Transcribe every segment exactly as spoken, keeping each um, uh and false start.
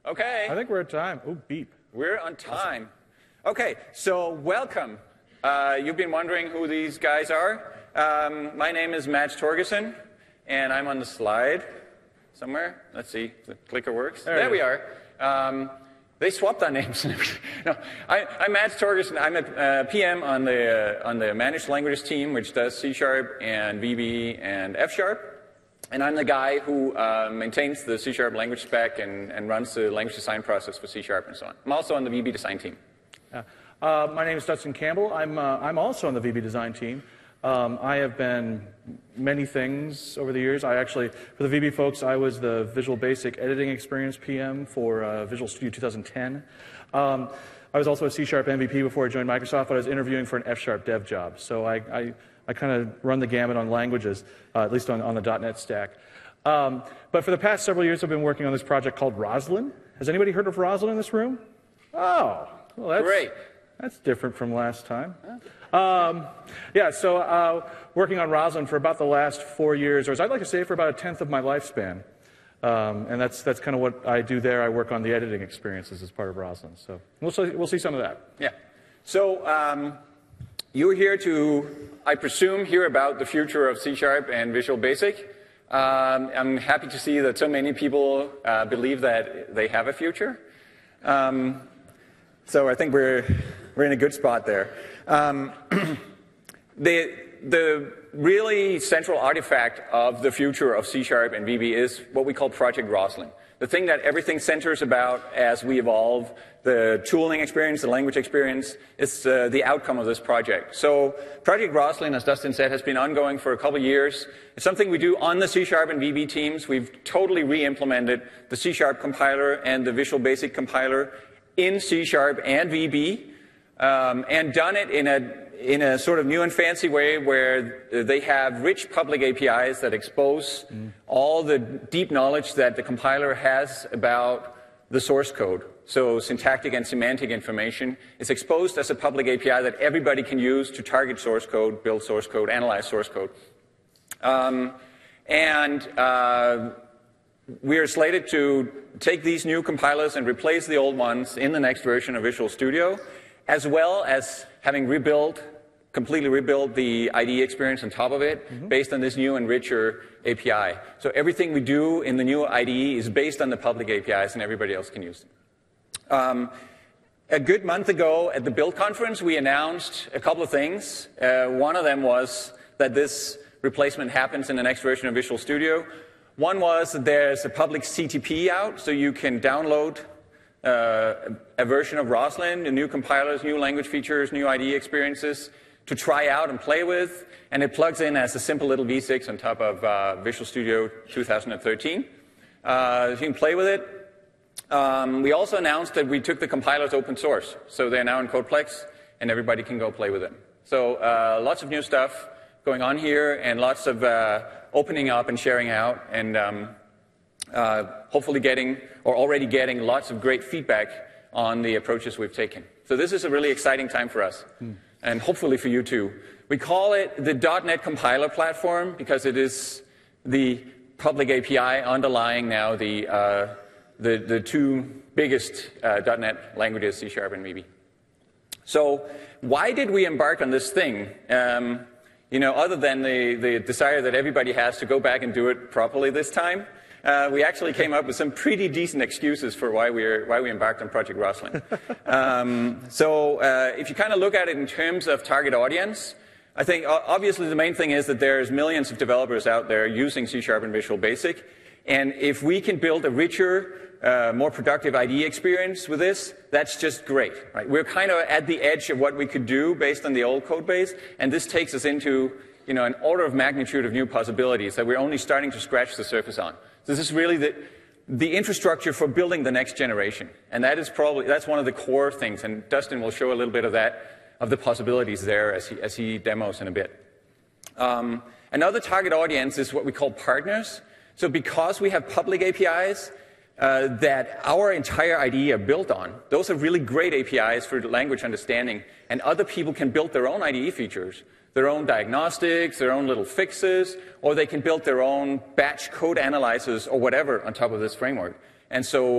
Okay. I think we're at time. Oh, beep. We're on time. Okay, so welcome. Uh, you've been wondering who these guys are. Um, my name is Mats Torgersen, and I'm on the slide somewhere. Let's see if the clicker works. There, there we are. Um, they swapped our names. no, I, I'm Mats Torgersen. I'm a uh, P M on the, uh, on the Managed Languages team, which does C Sharp and V B and F Sharp. And I'm the guy who uh, maintains the C Sharp language spec and, and runs the language design process for C Sharp and so on. I'm also on the V B design team. Yeah. Uh, my name is Dustin Campbell. I'm, uh, I'm also on the V B design team. Um, I have been many things over the years. I actually, for the V B folks, I was the Visual Basic Editing Experience P M for uh, Visual Studio two thousand ten. Um, I was also a C Sharp M V P before I joined Microsoft, but I was interviewing for an F Sharp dev job. So I, I, I kind of run the gamut on languages, uh, at least on, on the dot net stack. Um, but for the past several years, I've been working on this project called Roslyn. Has anybody heard of Roslyn in this room? Oh, well, that's Great. That's different from last time. Um, yeah, so uh, working on Roslyn for about the last four years, or as I'd like to say, for about a tenth of my lifespan. Um, and that's that's kind of what I do there. I work on the editing experiences as part of Roslyn. So we'll see, we'll see some of that. Yeah. So um, you're here to, I presume, hear about the future of C Sharp and Visual Basic. Um, I'm happy to see that so many people uh, believe that they have a future. Um, so I think we're we're in a good spot there. Um, the the really central artifact of the future of C Sharp and V B is what we call Project Roslyn. The thing that everything centers about as we evolve, the tooling experience, the language experience, is uh, the outcome of this project. So Project Roslyn, as Dustin said, has been ongoing for a couple of years. It's something we do on the C Sharp and V B teams. We've totally re-implemented the C Sharp compiler and the Visual Basic compiler in C Sharp and V B, um, and done it in a in a sort of new and fancy way where they have rich public A P Is that expose mm. all the deep knowledge that the compiler has about the source code. So syntactic and semantic information is exposed as a public A P I that everybody can use to target source code, build source code, analyze source code. Um, and uh, we are slated to take these new compilers and replace the old ones in the next version of Visual Studio, as well as having rebuilt, completely rebuilt the I D E experience on top of it, mm-hmm. based on this new and richer A P I. So everything we do in the new I D E is based on the public A P Is, and everybody else can use them. Um, a good month ago at the Build conference, we announced a couple of things. Uh, one of them was that this replacement happens in the next version of Visual Studio. One was that there's a public C T P out, so you can download uh, a version of Roslyn, the new compilers, new language features, new I D E experiences to try out and play with. And it plugs in as a simple little V six on top of uh, Visual Studio two thousand thirteen. Uh, so you can play with it. Um, we also announced that we took the compilers open source, so they're now in CodePlex, and everybody can go play with them. So uh, lots of new stuff going on here, and lots of uh, opening up and sharing out, and um, uh, hopefully getting, or already getting, lots of great feedback on the approaches we've taken. So this is a really exciting time for us, hmm. and hopefully for you too. We call it the dot net compiler platform because it is the public A P I underlying now the uh, The, the two biggest uh, dot net languages, C Sharp and V B. So why did we embark on this thing? Um, you know, other than the, the desire that everybody has to go back and do it properly this time, uh, we actually came up with some pretty decent excuses for why, we're, why we embarked on Project Roslyn. um, so uh, if you kind of look at it in terms of target audience, I think obviously the main thing is that there's millions of developers out there using C Sharp and Visual Basic. And if we can build a richer, Uh, more productive I D E experience with this, that's just great. Right? We're kind of at the edge of what we could do based on the old code base, and this takes us into you know, an order of magnitude of new possibilities that we're only starting to scratch the surface on. So this is really the, the infrastructure for building the next generation, and that is probably that's one of the core things, and Dustin will show a little bit of that, of the possibilities there as he, as he demos in a bit. Um, another target audience is what we call partners. So because we have public A P Is, Uh, that our entire I D E are built on. Those are really great A P Is for language understanding, and other people can build their own I D E features, their own diagnostics, their own little fixes, or they can build their own batch code analyzers or whatever on top of this framework. And so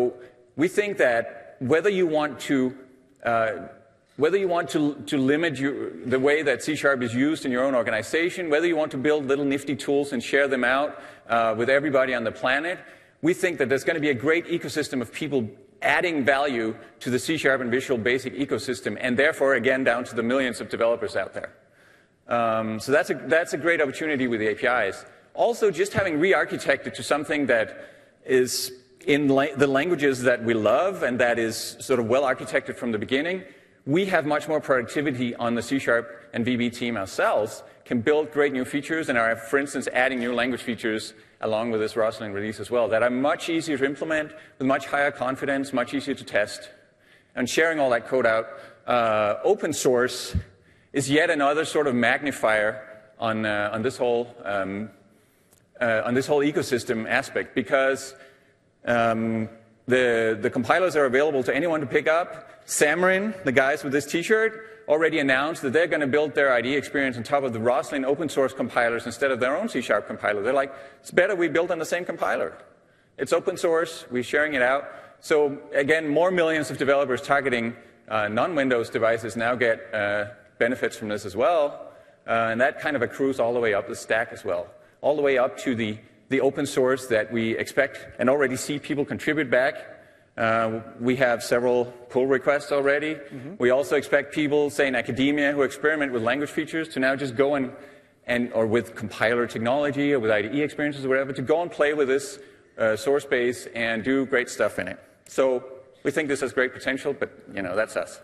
we think that whether you want to uh, whether you want to, to limit your, the way that C Sharp is used in your own organization, whether you want to build little nifty tools and share them out uh, with everybody on the planet, we think that there's going to be a great ecosystem of people adding value to the C Sharp and Visual Basic ecosystem, and therefore, again, down to the millions of developers out there. Um, so that's a, that's a great opportunity with the A P Is. Also, just having re-architected to something that is in la the languages that we love and that is sort of well architected from the beginning, we have much more productivity on the C Sharp and V B team ourselves, can build great new features, and are, for instance, adding new language features along with this Roslyn release as well, that are much easier to implement, with much higher confidence, much easier to test, and sharing all that code out. Uh, open source is yet another sort of magnifier on, uh, on, this, whole, um, uh, on this whole ecosystem aspect, because um, the, the compilers are available to anyone to pick up. Xamarin, the guys with this t-shirt, already announced that they're going to build their I D E experience on top of the Roslyn open source compilers instead of their own C Sharp compiler. They're like, it's better we build on the same compiler. It's open source, we're sharing it out. So again, more millions of developers targeting uh, non-Windows devices now get uh, benefits from this as well. Uh, and that kind of accrues all the way up the stack as well. All the way up to the, the open source that we expect and already see people contribute back. Uh, we have several pull requests already. Mm-hmm. We also expect people, say in academia, who experiment with language features to now just go and, and or with compiler technology or with I D E experiences or whatever, to go and play with this uh, source base and do great stuff in it. So we think this has great potential, but you know, that's us.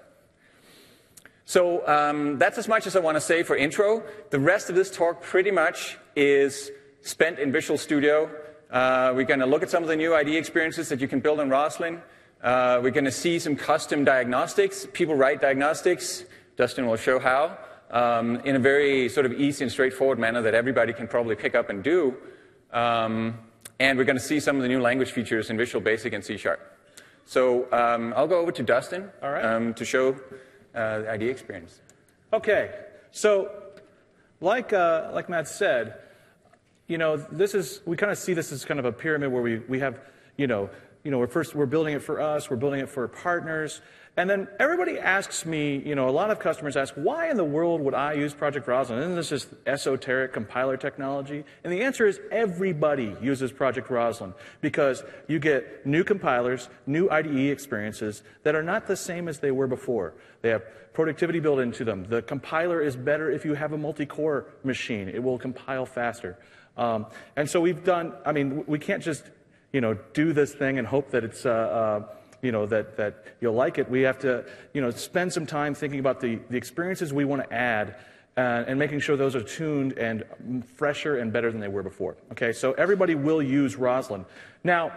So um, that's as much as I want to say for intro. The rest of this talk pretty much is spent in Visual Studio. Uh, we're going to look at some of the new I D E experiences that you can build in Roslyn. Uh, we're going to see some custom diagnostics. People write diagnostics. Dustin will show how, um, in a very sort of easy and straightforward manner that everybody can probably pick up and do. Um, and we're going to see some of the new language features in Visual Basic and C Sharp. So um, I'll go over to Dustin All right. um, to show uh, the I D E experience. Okay. So like, uh, like Matt said, you know, this is, we kind of see this as kind of a pyramid where we, we have, you know, you know, we're first, we're building it for us, we're building it for partners, and then everybody asks me, you know, a lot of customers ask, why in the world would I use Project Roslyn? Isn't this just esoteric compiler technology? And the answer is everybody uses Project Roslyn, because you get new compilers, new I D E experiences that are not the same as they were before. They have productivity built into them. The compiler is better if you have a multi-core machine. It will compile faster. Um, and so we've done, I mean, we can't just, you know, do this thing and hope that it's, uh, uh, you know, that, that you'll like it. We have to, you know, spend some time thinking about the, the experiences we want to add uh, and making sure those are tuned and fresher and better than they were before. Okay, so everybody will use Roslyn. Now,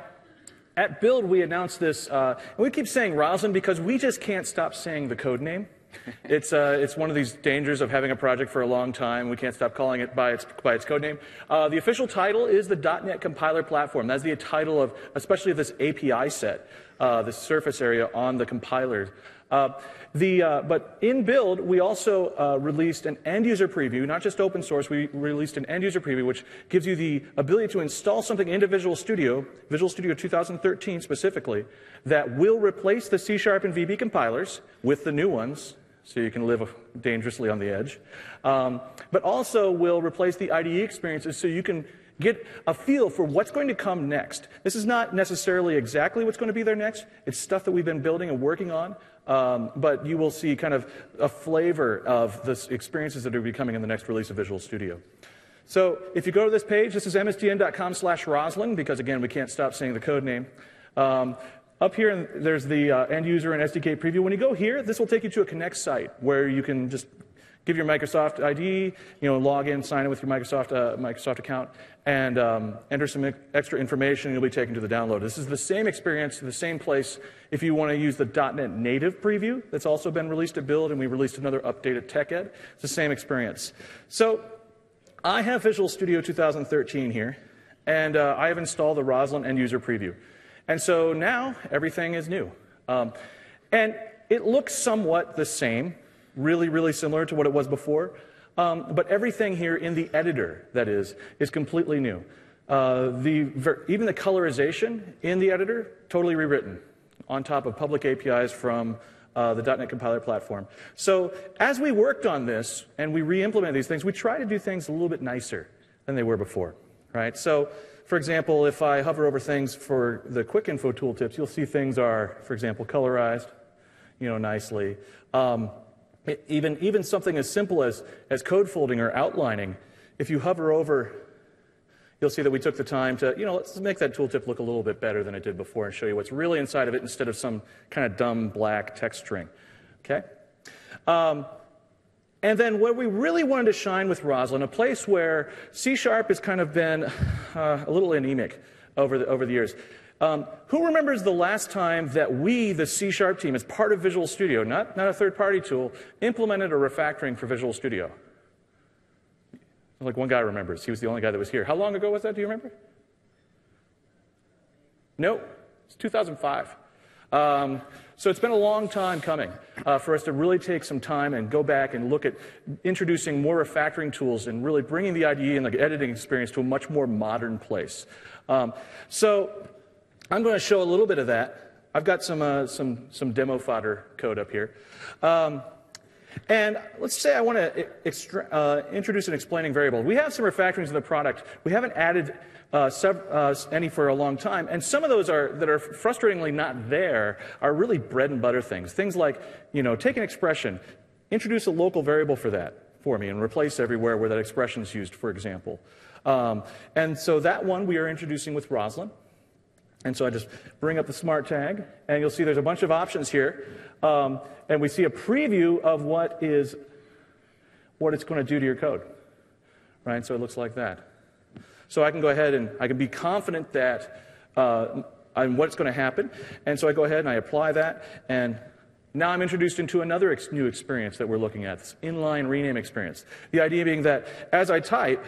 at Build, we announced this, uh, and we keep saying Roslyn because we just can't stop saying the code name. It's, uh, it's one of these dangers of having a project for a long time. We can't stop calling it by its, by its code name. Uh, the official title is the dot net Compiler Platform. That's the title of, especially of this A P I set, uh, the surface area on the compiler. Uh, the, uh, but in Build, we also uh, released an end-user preview, not just open source. We released an end-user preview, which gives you the ability to install something into Visual Studio, Visual Studio two thousand thirteen specifically, that will replace the C Sharp and V B compilers with the new ones, so you can live dangerously on the edge, um, but also will replace the I D E experiences so you can get a feel for what's going to come next. This is not necessarily exactly what's going to be there next. It's stuff that we've been building and working on, um, but you will see kind of a flavor of the experiences that are becoming in the next release of Visual Studio. So if you go to this page, this is m s d n dot com slash Roslyn, because again, we can't stop saying the code name. Um, Up here, there's the uh, end user and S D K preview. When you go here, this will take you to a Connect site where you can just give your Microsoft I D, you know, log in, sign in with your Microsoft uh, Microsoft account, and um, enter some extra information, and you'll be taken to the download. This is the same experience, the same place if you want to use the dot net native preview that's also been released at Build, and we released another update at TechEd. It's the same experience. So I have Visual Studio two thousand thirteen here, and uh, I have installed the Roslyn end user preview. And so now everything is new. Um, and it looks somewhat the same, really, really similar to what it was before. Um, but everything here in the editor, that is, is completely new. Uh, the, even the colorization in the editor, totally rewritten. on top of public A P Is from uh, the .NET Compiler platform. So as we worked on this and we re-implemented these things, we try to do things a little bit nicer than they were before, right? So, for example, if I hover over things for the quick info tooltips, you'll see things are, for example, colorized, you know, nicely. Um, even, even something as simple as, as code folding or outlining, if you hover over, you'll see that we took the time to, you know, let's make that tooltip look a little bit better than it did before and show you what's really inside of it instead of some kind of dumb black text string, okay? Um, and then where we really wanted to shine with Roslyn, a place where C Sharp has kind of been uh, a little anemic over the, over the years. Um, who remembers the last time that we, the C Sharp team, as part of Visual Studio, not, not a third-party tool, implemented a refactoring for Visual Studio? Like one guy remembers. He was the only guy that was here. How long ago was that? Do you remember? No, it's two thousand five. Um, so it's been a long time coming uh, for us to really take some time and go back and look at introducing more refactoring tools and really bringing the I D E and the editing experience to a much more modern place. Um, so I'm going to show a little bit of that. I've got some, uh, some, some demo fodder code up here. Um, And let's say I want to uh, introduce an explaining variable. We have some refactorings in the product. We haven't added uh, sub, uh, any for a long time. And some of those are, that are frustratingly not there are really bread and butter things. Things like, you know, take an expression, introduce a local variable for that for me, and replace everywhere where that expression is used, for example. Um, and so that one we are introducing with Roslyn. And so I just bring up the smart tag, and you'll see there's a bunch of options here. Um, and we see a preview of what is what it's going to do to your code. Right? So it looks like that. So I can go ahead and I can be confident that uh, on what's going to happen. And so I go ahead and I apply that, and now I'm introduced into another ex new experience that we're looking at, this inline rename experience. The idea being that as I type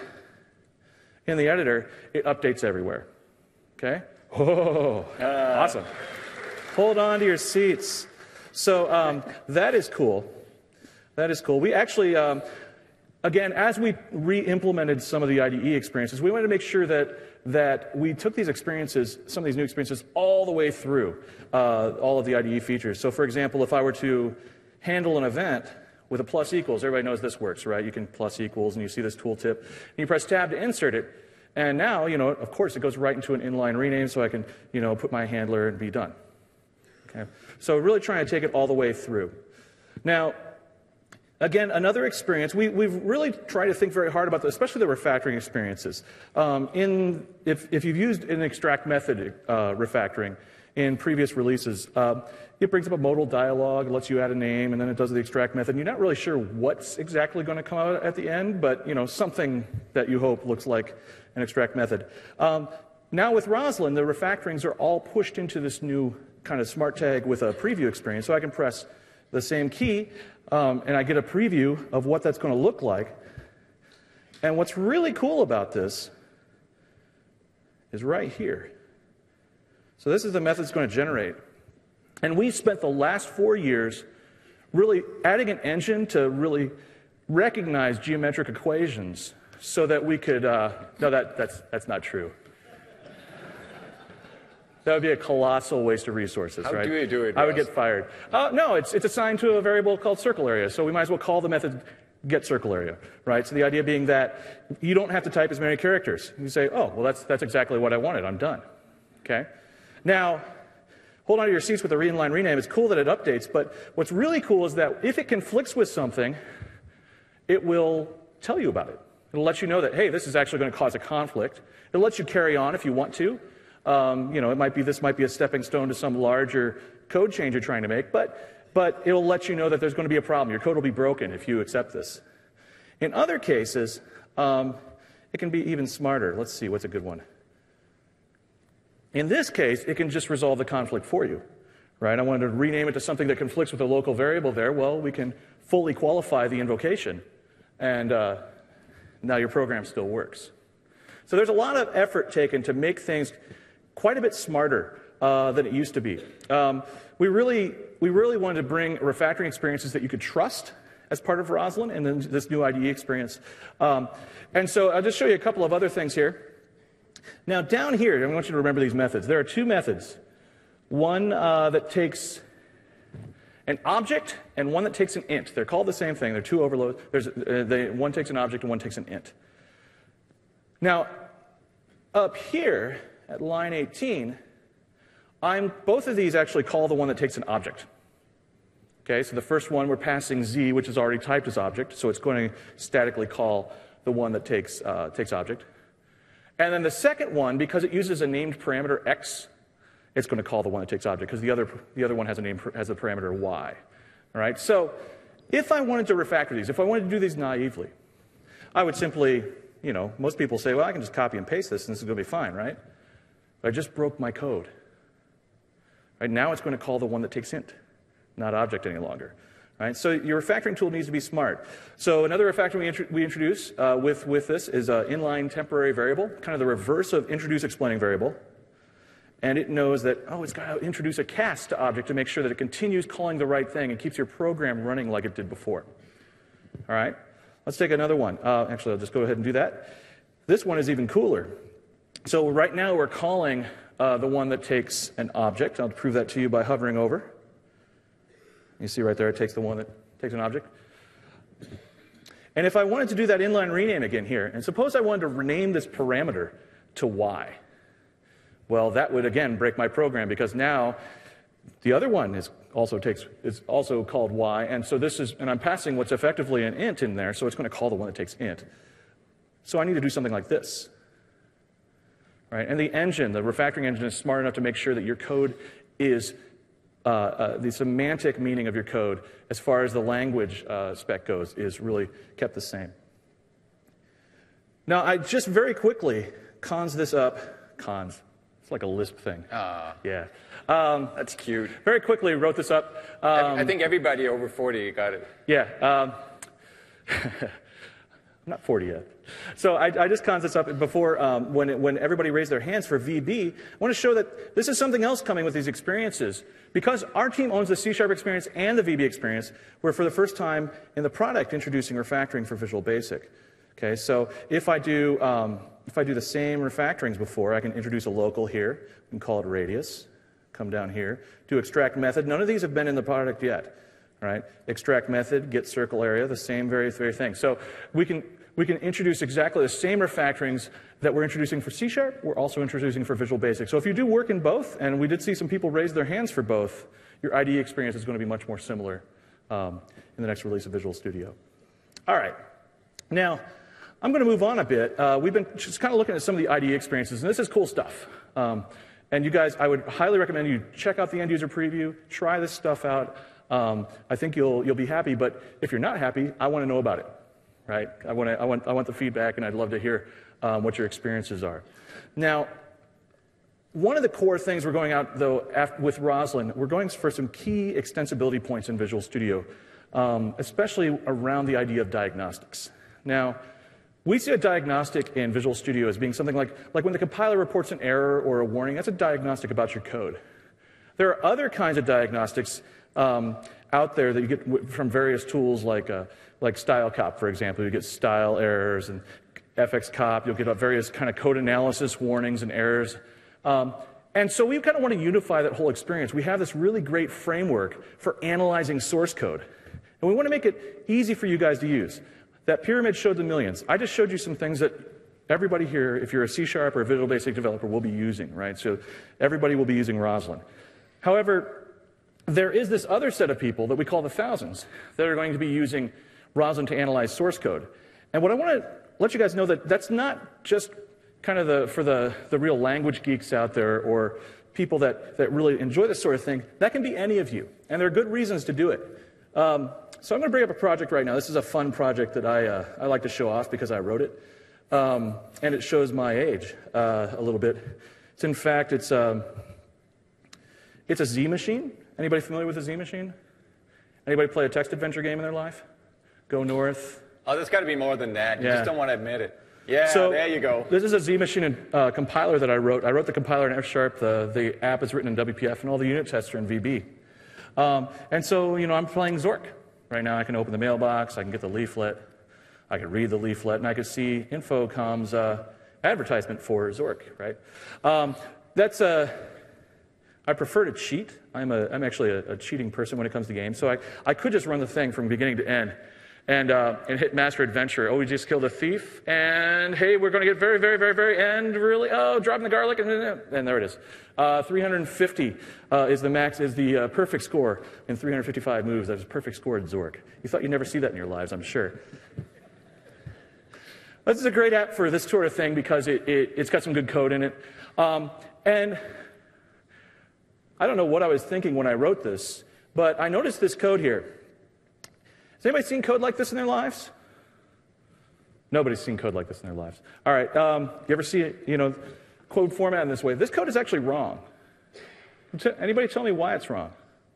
in the editor, it updates everywhere. Okay? Oh, uh. Awesome. Hold on to your seats. So um, that is cool. That is cool. We actually, um, again, as we re-implemented some of the I D E experiences, we wanted to make sure that, that we took these experiences, some of these new experiences, all the way through uh, all of the I D E features. So for example, if I were to handle an event with a plus equals, everybody knows this works, right? You can plus equals, and you see this tooltip, and you press tab to insert it. And now, you know, of course, it goes right into an inline rename, so I can, you know, put my handler and be done. Okay? So really trying to take it all the way through. Now, again, another experience, we, we've really tried to think very hard about this, especially the refactoring experiences. Um, in, if, if you've used an extract method uh, refactoring in previous releases, uh, it brings up a modal dialog, lets you add a name, and then it does the extract method. And you're not really sure what's exactly going to come out at the end, but, you know, something that you hope looks like an extract method. Um, now with Roslyn, the refactorings are all pushed into this new kind of smart tag with a preview experience. So I can press the same key, um, and I get a preview of what that's going to look like. And what's really cool about this is right here. So this is the method it's going to generate. And we spent the last four years really adding an engine to really recognize geometric equations so that we could, uh, no, that, that's, that's not true. That would be a colossal waste of resources, How right? How do you do it, I would Ross? get fired. Uh, no, it's, it's assigned to a variable called circle area, so we might as well call the method get circle area, right? So the idea being that you don't have to type as many characters. You say, oh, well, that's, that's exactly what I wanted. I'm done, okay? Now, hold on to your seats with the inline rename. It's cool that it updates, but what's really cool is that if it conflicts with something, it will tell you about it. It'll let you know that, hey, this is actually going to cause a conflict. It'll let you carry on if you want to. Um, you know, it might be, this might be a stepping stone to some larger code change you're trying to make, but, but it'll let you know that there's going to be a problem. Your code will be broken if you accept this. In other cases, um, it can be even smarter. Let's see, what's a good one? In this case, it can just resolve the conflict for you, right? I wanted to rename it to something that conflicts with a local variable there. Well, we can fully qualify the invocation, and uh, now your program still works. So there's a lot of effort taken to make things quite a bit smarter uh, than it used to be. Um, we really, we really wanted to bring refactoring experiences that you could trust as part of Roslyn and then this new I D E experience. Um, and so I'll just show you a couple of other things here. Now down here, I want you to remember these methods. There are two methods one uh, that takes an object and one that takes an int. They're called the same thing. They're two overloads. There's, uh, they, one takes an object and one takes an int. Now, up here at line eighteen, I'm, both of these actually call the one that takes an object. Okay, so the first one we're passing z, which is already typed as object, so it's going to statically call the one that takes, uh, takes object. And then the second one, because it uses a named parameter x, it's going to call the one that takes object, because the other, the other one has a, name, has a parameter y. All right, so if I wanted to refactor these, if I wanted to do these naively, I would simply, you know, most people say, well, I can just copy and paste this, and this is going to be fine, right? But I just broke my code. Right, now it's going to call the one that takes int, not object any longer. Right, so your refactoring tool needs to be smart. So another refactoring we, int we introduce uh, with, with this is an inline temporary variable, kind of the reverse of introduce explaining variable. And it knows that, oh, it's got to introduce a cast to object to make sure that it continues calling the right thing and keeps your program running like it did before. All right, let's take another one. Uh, actually, I'll just go ahead and do that. This one is even cooler. So right now we're calling uh, the one that takes an object. I'll prove that to you by hovering over. You see right there, it takes the one that takes an object. And if I wanted to do that inline rename again here, and suppose I wanted to rename this parameter to y, well, that would again break my program, because now the other one is also takes is also called y, and so this is, and I'm passing what's effectively an int in there, so it's going to call the one that takes int. So I need to do something like this. Right? And the engine, the refactoring engine, is smart enough to make sure that your code is Uh, uh, the semantic meaning of your code, as far as the language uh, spec goes, is really kept the same. Now, I just very quickly cons this up. Cons. It's like a Lisp thing. Ah, yeah. Um, that's cute. Very quickly wrote this up. Um, I, I think everybody over forty got it. Yeah. Um, I'm not forty yet. So I, I just cons this up before, um, when, it, when everybody raised their hands for V B. I want to show that this is something else coming with these experiences. Because our team owns the C Sharp experience and the V B experience, we're for the first time in the product introducing refactoring for Visual Basic. Okay, so if I do, um, if I do the same refactorings before, I can introduce a local here, and call it radius, come down here, do extract method. None of these have been in the product yet. Right? Extract method, get circle area, the same very, very thing. So we can, we can introduce exactly the same refactorings that we're introducing for C Sharp, we're also introducing for Visual Basic. So if you do work in both, and we did see some people raise their hands for both, your I D E experience is going to be much more similar um, in the next release of Visual Studio. All right. Now, I'm going to move on a bit. Uh, we've been just kind of looking at some of the I D E experiences, and this is cool stuff. Um, and you guys, I would highly recommend you check out the end user preview, try this stuff out. Um, I think you'll, you'll be happy, but if you're not happy, I want to know about it, right? I want, to, I want, I want the feedback, and I'd love to hear um, what your experiences are. Now, one of the core things we're going out, though, after, with Roslyn, we're going for some key extensibility points in Visual Studio, um, especially around the idea of diagnostics. Now, we see a diagnostic in Visual Studio as being something like, like when the compiler reports an error or a warning, that's a diagnostic about your code. There are other kinds of diagnostics Um, out there that you get from various tools like, uh, like StyleCop, for example. You get style errors, and F X cop. You'll get various kind of code analysis warnings and errors. Um, and so we kind of want to unify that whole experience. We have this really great framework for analyzing source code. And we want to make it easy for you guys to use. That pyramid showed the millions. I just showed you some things that everybody here, if you're a C Sharp or a Visual Basic developer, will be using, right? So everybody will be using Roslyn. However, there is this other set of people that we call the thousands that are going to be using Roslyn to analyze source code. And what I want to let you guys know that that's not just kind of the, for the, the real language geeks out there or people that, that really enjoy this sort of thing. That can be any of you. And there are good reasons to do it. Um, so I'm going to bring up a project right now. This is a fun project that I, uh, I like to show off because I wrote it. Um, and it shows my age uh, a little bit. It's in fact, it's, um, it's a Z machine. Anybody familiar with a Z machine? Anybody play a text adventure game in their life? Go North. Oh, there's got to be more than that. You Yeah. just don't want to admit it. Yeah, So there you go. This is a Z machine uh, compiler that I wrote. I wrote the compiler in F Sharp. The, the app is written in W P F, and all the unit tests are in V B. Um, and so, you know, I'm playing Zork. Right now I can open the mailbox, I can get the leaflet, I can read the leaflet, and I can see Infocom's uh, advertisement for Zork, right? Um, that's a... I prefer to cheat. I'm, a, I'm actually a, a cheating person when it comes to games. So I, I could just run the thing from beginning to end and, uh, and hit Master Adventure. Oh, we just killed a thief. And hey, we're going to get very, very, very, very end. Really? Oh, dropping the garlic. And, and there it is. Uh, three hundred fifty uh, is the max, is the uh, perfect score in three hundred fifty-five moves. That was a perfect score at Zork. You thought you'd never see that in your lives, I'm sure. This is a great app for this sort of thing because it, it, it's got some good code in it. Um, and I don't know what I was thinking when I wrote this, but I noticed this code here. Has anybody seen code like this in their lives? Nobody's seen code like this in their lives. All right, um, you ever see you know, code format in this way? This code is actually wrong. Anybody tell me why it's wrong?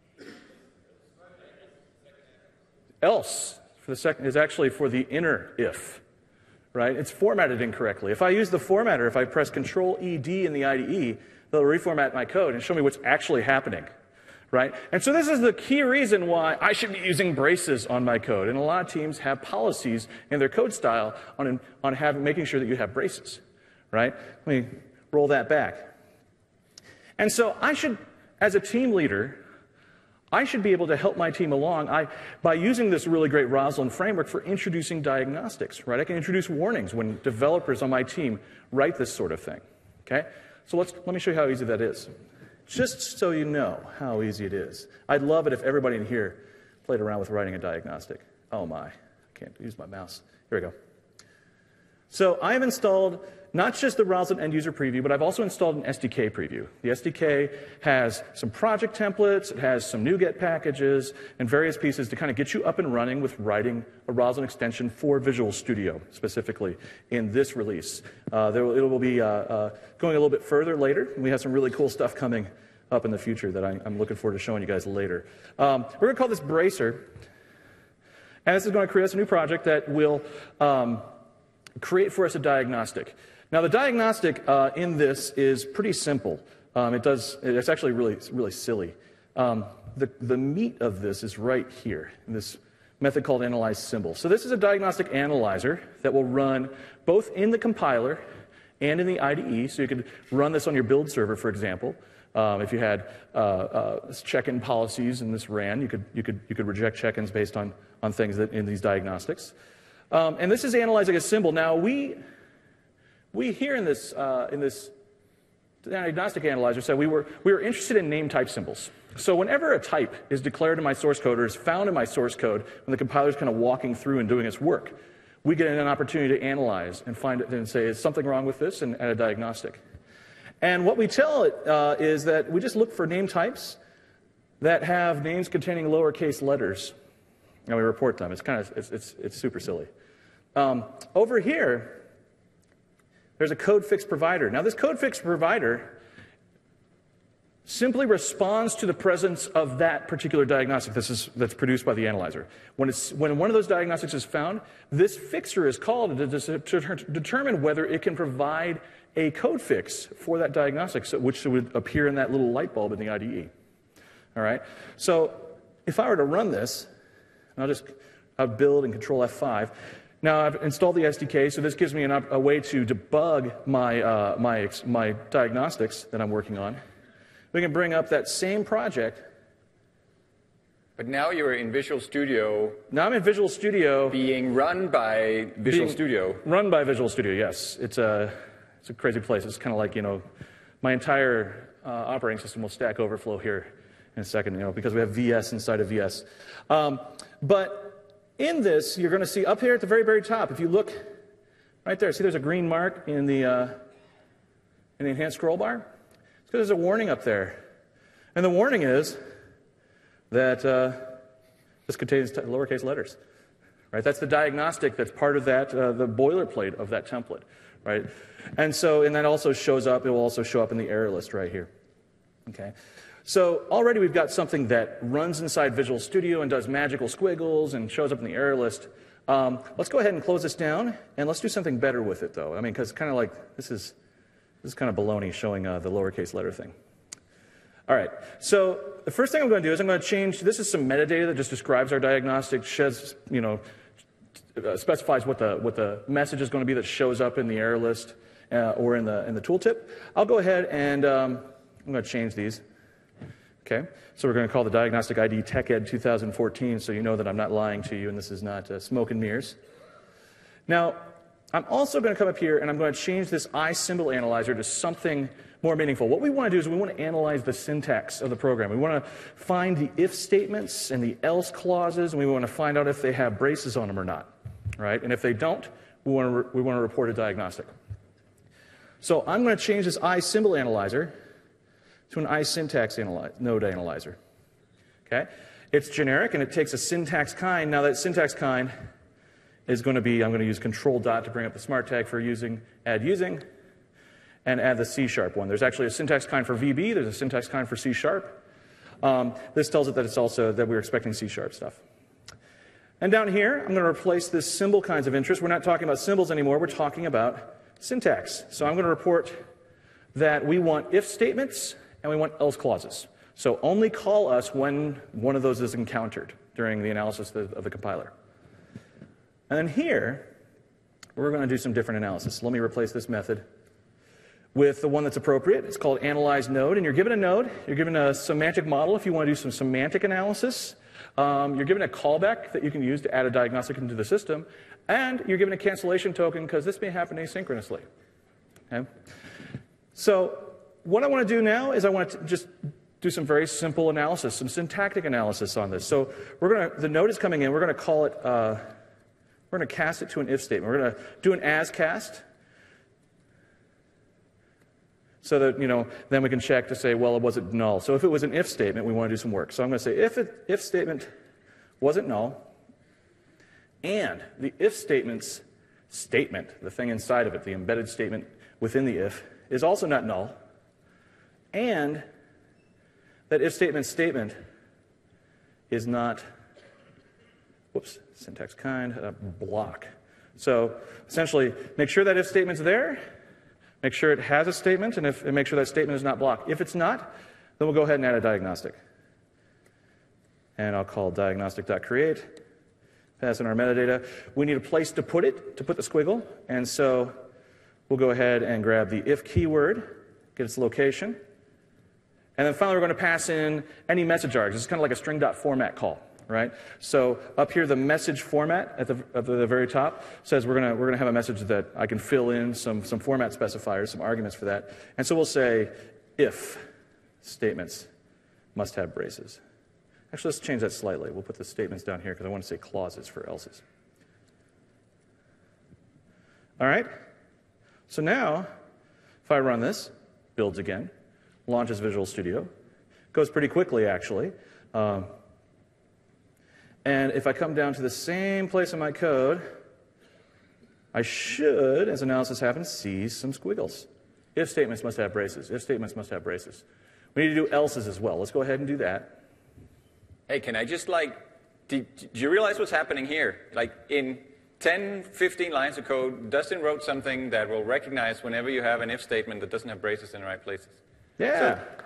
Else for the second is actually for the inner if. Right? It's formatted incorrectly. If I use the formatter, if I press Control E D in the I D E, they'll reformat my code and show me what's actually happening. Right? And so this is the key reason why I should be using braces on my code. And a lot of teams have policies in their code style on, on having, making sure that you have braces. Right? Let me roll that back. And so I should, as a team leader, I should be able to help my team along I, by using this really great Roslyn framework for introducing diagnostics, right? I can introduce warnings when developers on my team write this sort of thing, okay? So let's, let me show you how easy that is. Just so you know how easy it is. I'd love it if everybody in here played around with writing a diagnostic. Oh my, I can't use my mouse. Here we go. So I have installed not just the Roslyn End User Preview, but I've also installed an S D K preview. The S D K has some project templates, it has some NuGet packages, and various pieces to kind of get you up and running with writing a Roslyn extension for Visual Studio, specifically in this release. Uh, there will, it will be uh, uh, going a little bit further later, and we have some really cool stuff coming up in the future that I, I'm looking forward to showing you guys later. Um, we're going to call this Bracer, and this is going to create us a new project that will um, create for us a diagnostic. Now, the diagnostic uh, in this is pretty simple. Um, it does, it's actually really, really silly. Um, the, the meat of this is right here, in this method called analyze symbol. So this is a diagnostic analyzer that will run both in the compiler and in the I D E. So you could run this on your build server, for example. Um, if you had uh, uh, check-in policies and this ran, you could, you could, you could reject check-ins based on, on things that in these diagnostics. Um, and this is analyzing a symbol. Now, we... We here in this, uh, in this diagnostic analyzer said we were, we were interested in name type symbols. So whenever a type is declared in my source code or is found in my source code, when the compiler is kind of walking through and doing its work, we get an opportunity to analyze and find it and say, is something wrong with this, and add a diagnostic. And what we tell it uh, is that we just look for name types that have names containing lowercase letters, and we report them. It's kind of, it's, it's, it's super silly. Um, over here, there's a code fix provider. Now, this code fix provider simply responds to the presence of that particular diagnostic this is, that's produced by the analyzer. When, it's, when one of those diagnostics is found, this fixer is called to, to, to determine whether it can provide a code fix for that diagnostic, so, which would appear in that little light bulb in the I D E. All right? So if I were to run this, and I'll just I'll build and Control F five. Now, I've installed the S D K, so this gives me an, a way to debug my, uh, my, my diagnostics that I'm working on. We can bring up that same project. But now you're in Visual Studio. Now I'm in Visual Studio. Being run by Visual Studio. Run by Visual Studio, yes. It's a, it's a crazy place. It's kind of like, you know, my entire uh, operating system will Stack Overflow here in a second, you know, because we have V S inside of V S. Um, but in this, you're going to see up here at the very, very top, if you look right there, see there's a green mark in the, uh, in the enhanced scroll bar? It's because there's a warning up there. And the warning is that uh, this contains lowercase letters. Right? That's the diagnostic that's part of that, uh, the boilerplate of that template. Right? And so, and that also shows up, it will also show up in the error list right here. Okay? So already we've got something that runs inside Visual Studio and does magical squiggles and shows up in the error list. Um, let's go ahead and close this down, and let's do something better with it, though. I mean, because kind of like this is this is kind of baloney showing uh, the lowercase letter thing. All right. So the first thing I'm going to do is I'm going to change. This is some metadata that just describes our diagnostic, sheds, you know, uh, specifies what the what the message is going to be that shows up in the error list uh, or in the in the tooltip. I'll go ahead and um, I'm going to change these. Okay, so we're going to call the diagnostic I D TechEd two thousand fourteen, so you know that I'm not lying to you and this is not uh, smoke and mirrors. Now, I'm also going to come up here and I'm going to change this I symbol analyzer to something more meaningful. What we want to do is we want to analyze the syntax of the program. We want to find the if statements and the else clauses, and we want to find out if they have braces on them or not, right? And if they don't, we want to, we want to report a diagnostic. So I'm going to change this I symbol analyzer to an I syntax analy node analyzer. Okay? It's generic and it takes a syntax kind. Now that syntax kind is going to be, I'm going to use control dot to bring up the smart tag for using, add using, and add the C sharp one. There's actually a syntax kind for V B, there's a syntax kind for C sharp. Um, this tells it that it's also, that we're expecting C sharp stuff. And down here, I'm going to replace this symbol kinds of interest. We're not talking about symbols anymore, we're talking about syntax. So I'm going to report that we want if statements and we want else clauses. So only call us when one of those is encountered during the analysis of the, of the compiler. And then here, we're going to do some different analysis. Let me replace this method with the one that's appropriate. It's called analyze node, and you're given a node, you're given a semantic model if you want to do some semantic analysis. Um, you're given a callback that you can use to add a diagnostic into the system, and you're given a cancellation token because this may happen asynchronously. Okay? So what I want to do now is I want to just do some very simple analysis, some syntactic analysis on this. So we're going to, the node is coming in, we're going to call it, uh, we're going to cast it to an if statement. We're going to do an as cast, so that, you know, then we can check to say, well, was it null? So if it was an if statement, we want to do some work. So I'm going to say if it, if statement wasn't null, and the if statement's statement, the thing inside of it, the embedded statement within the if, is also not null, and that if statement statement is not, whoops, syntax kind, uh, block. So essentially, make sure that if statement's there, make sure it has a statement, and, if, and make sure that statement is not blocked. If it's not, then we'll go ahead and add a diagnostic. And I'll call diagnostic.create, pass in our metadata. We need a place to put it, to put the squiggle, and so we'll go ahead and grab the if keyword, get its location, and then finally we're going to pass in any message args. This is kind of like a string.format call, right? So up here, the message format at the, at the very top says we're going to, we're going to have a message that I can fill in some, some format specifiers, some arguments for that. And so we'll say if statements must have braces. Actually, let's change that slightly. We'll put the statements down here because I want to say clauses for else's. All right? So now, if I run this, builds again, launches Visual Studio, goes pretty quickly, actually. Um, and if I come down to the same place in my code, I should, as analysis happens, see some squiggles. If statements must have braces. If statements must have braces. We need to do else's as well. Let's go ahead and do that. Hey, can I just like, do, do you realize what's happening here? Like in ten, fifteen lines of code, Dustin wrote something that will recognize whenever you have an if statement that doesn't have braces in the right places. Yeah. So,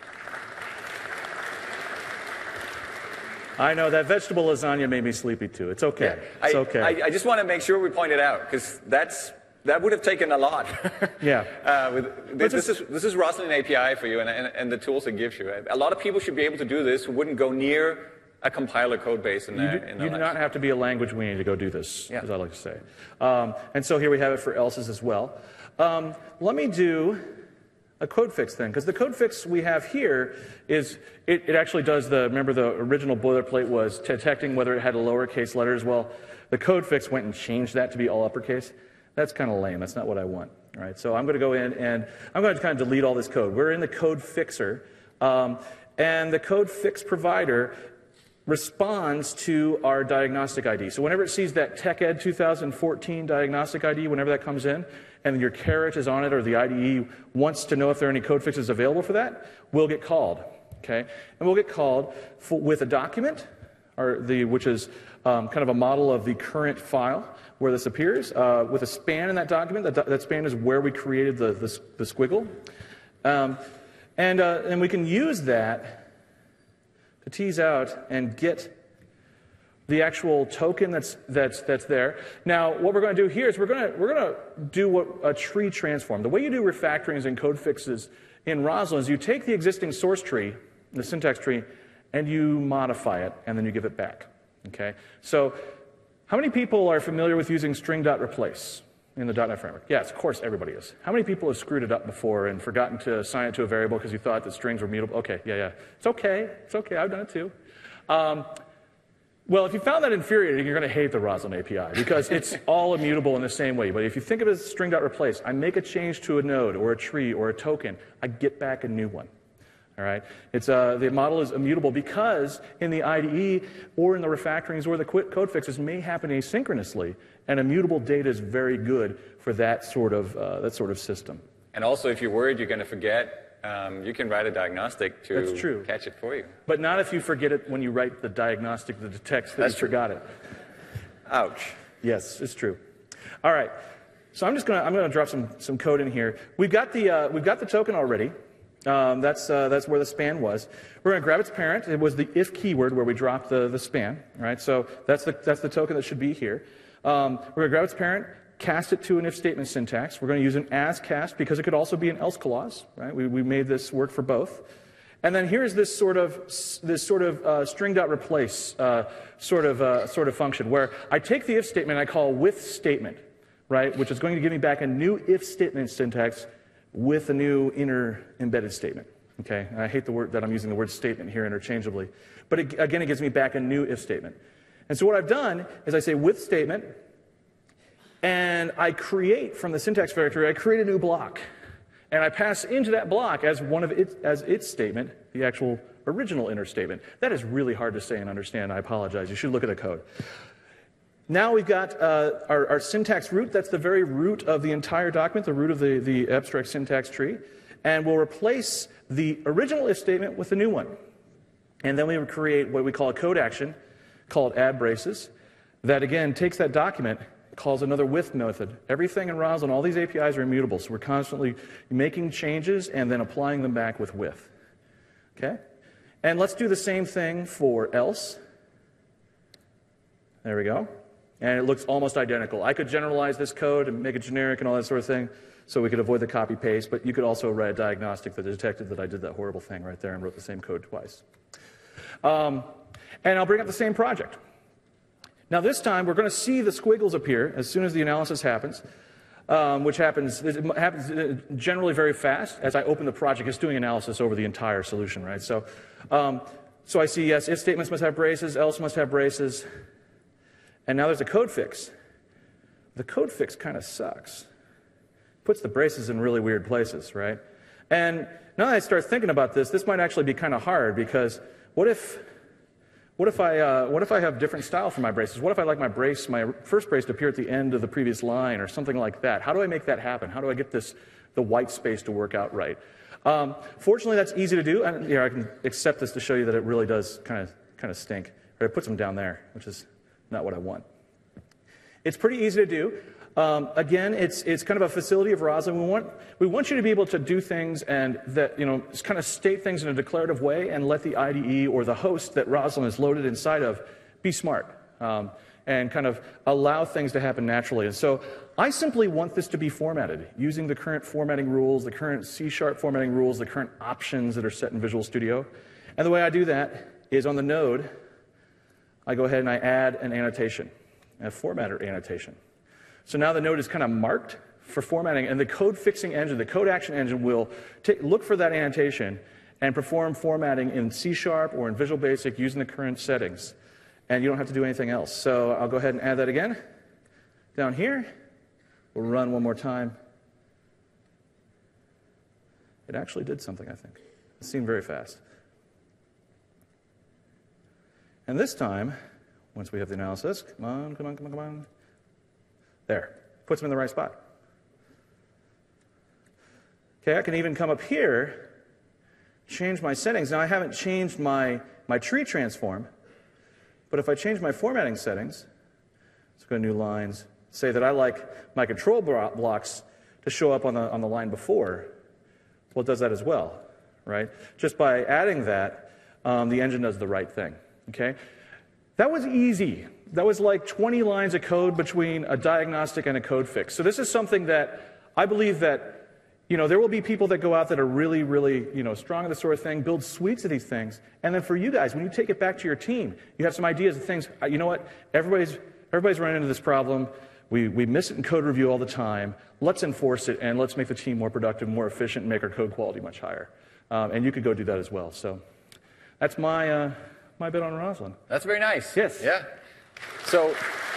I know, that vegetable lasagna made me sleepy too. It's okay. Yeah, it's I, okay. I, I just want to make sure we point it out, because that's that would have taken a lot. Yeah. Uh, with, this, this is this is Roslyn A P I for you, and, and, and the tools it gives you. A lot of people should be able to do this who wouldn't go near a compiler code base in you their do, in their You do lives. not have to be a language weenie to go do this, yeah. as I like to say. Um, and so here we have it for else's as well. Um, let me do a code fix then, because the code fix we have here is, it, it actually does the, remember the original boilerplate was detecting whether it had a lowercase letters. Well, the code fix went and changed that to be all uppercase. That's kind of lame. That's not what I want. All right, so I'm going to go in and I'm going to kind of delete all this code. We're in the code fixer, um, and the code fix provider responds to our diagnostic I D. So whenever it sees that TechEd two thousand fourteen diagnostic I D, whenever that comes in, and your caret is on it, or the I D E wants to know if there are any code fixes available for that, we'll get called. Okay, and we'll get called for, with a document, or the which is um, kind of a model of the current file where this appears, uh, with a span in that document. That, that span is where we created the the, the squiggle, um, and uh, and we can use that to tease out and get the actual token that's that's that's there. Now, what we're going to do here is we're going to we're going to do what a tree transform. The way you do refactorings and code fixes in Roslyn is you take the existing source tree the syntax tree, and you modify it, and then you give it back. Okay? So how many people are familiar with using string.replace in the dot net framework? Yes, of course, everybody is. How many people have screwed it up before and forgotten to assign it to a variable because you thought that strings were mutable? Okay, yeah, yeah. It's okay. It's okay. I've done it too. Um, well, if you found that infuriating, you're going to hate the Roslyn A P I because it's all immutable in the same way. But if you think of it as string.replace, I make a change to a node or a tree or a token, I get back a new one. All right? It's, uh, the model is immutable because in the I D E or in the refactorings or the code fixes may happen asynchronously, and immutable data is very good for that sort of, uh, that sort of system. And also, if you're worried you're going to forget, um, you can write a diagnostic to That's true. catch it for you. But not if you forget it when you write the diagnostic that detects that That's you true. forgot it. Ouch. Yes, it's true. All right. So I'm just going to I'm going to drop some some code in here. We've got the uh, we've got the token already. Um, that's, uh, that's where the span was. We're going to grab its parent. It was the if keyword where we dropped the, the span. Right? So that's the, that's the token that should be here. Um, we're going to grab its parent, cast it to an if statement syntax. We're going to use an as cast because it could also be an else clause. Right? We, we made this work for both. And then here's this sort of this sort of uh, string.replace uh, sort of uh, sort of function where I take the if statement and I call with statement, right, which is going to give me back a new if statement syntax with a new inner embedded statement. Okay, and I hate the word that I'm using the word statement here interchangeably, but it, again, it gives me back a new if statement. And so what I've done is I say with statement, and I create from the syntax factory, I create a new block, and I pass into that block as one of its as its statement the actual original inner statement. That is really hard to say and understand. I apologize. You should look at the code. Now we've got uh, our, our syntax root. That's the very root of the entire document, the root of the, the abstract syntax tree. And we'll replace the original if statement with a new one. And then we would create what we call a code action called add braces that, again, takes that document, calls another with method. Everything in Roslyn, all these A P Is are immutable, so we're constantly making changes and then applying them back with with. Okay? And let's do the same thing for else. There we go. And it looks almost identical. I could generalize this code and make it generic and all that sort of thing so we could avoid the copy paste, but you could also write a diagnostic that detected that I did that horrible thing right there and wrote the same code twice. Um, and I'll bring up the same project. Now this time we're going to see the squiggles appear as soon as the analysis happens, um, which happens, it happens generally very fast. As I open the project, it's doing analysis over the entire solution, right? So, um, so I see, yes, if statements must have braces, else must have braces. And now there's a code fix. The code fix kind of sucks. Puts the braces in really weird places, right? And now that I start thinking about this, this might actually be kind of hard because what if, what if I, uh, what if I have different style for my braces? What if I like my brace, my first brace to appear at the end of the previous line or something like that? How do I make that happen? How do I get this, the white space to work out right? Um, fortunately, that's easy to do. And here I can accept this to show you that it really does kind of, kind of stink. Or it puts them down there, which is not what I want. It's pretty easy to do. Um, again, it's, it's kind of a facility of Roslyn. We want, we want you to be able to do things and that, you know, kind of state things in a declarative way and let the I D E or the host that Roslyn is loaded inside of be smart um, and kind of allow things to happen naturally. And so I simply want this to be formatted using the current formatting rules, the current C sharp formatting rules, the current options that are set in Visual Studio. And the way I do that is on the node, I go ahead and I add an annotation, a formatter annotation. So now the node is kind of marked for formatting, and the code fixing engine, the code action engine will take, look for that annotation and perform formatting in C sharp or in Visual Basic using the current settings. And you don't have to do anything else. So I'll go ahead and add that again. Down here, we'll run one more time. It actually did something, I think. It seemed very fast. And this time, once we have the analysis, come on, come on, come on, come on. There, puts them in the right spot. Okay, I can even come up here, change my settings. Now I haven't changed my, my tree transform, but if I change my formatting settings, let's go to new lines, say that I like my control blocks to show up on the, on the line before, well, it does that as well, right? Just by adding that, um, the engine does the right thing. Okay? That was easy. That was like twenty lines of code between a diagnostic and a code fix. So this is something that I believe that you know, there will be people that go out that are really, really, you know, strong in this sort of thing, build suites of these things. And then for you guys, when you take it back to your team, you have some ideas of things. You know what? Everybody's, everybody's running into this problem. We, we miss it in code review all the time. Let's enforce it, and let's make the team more productive, more efficient, and make our code quality much higher. Um, and you could go do that as well. So that's my, uh, my bit on Roslyn. That's very nice. Yes. Yeah. So...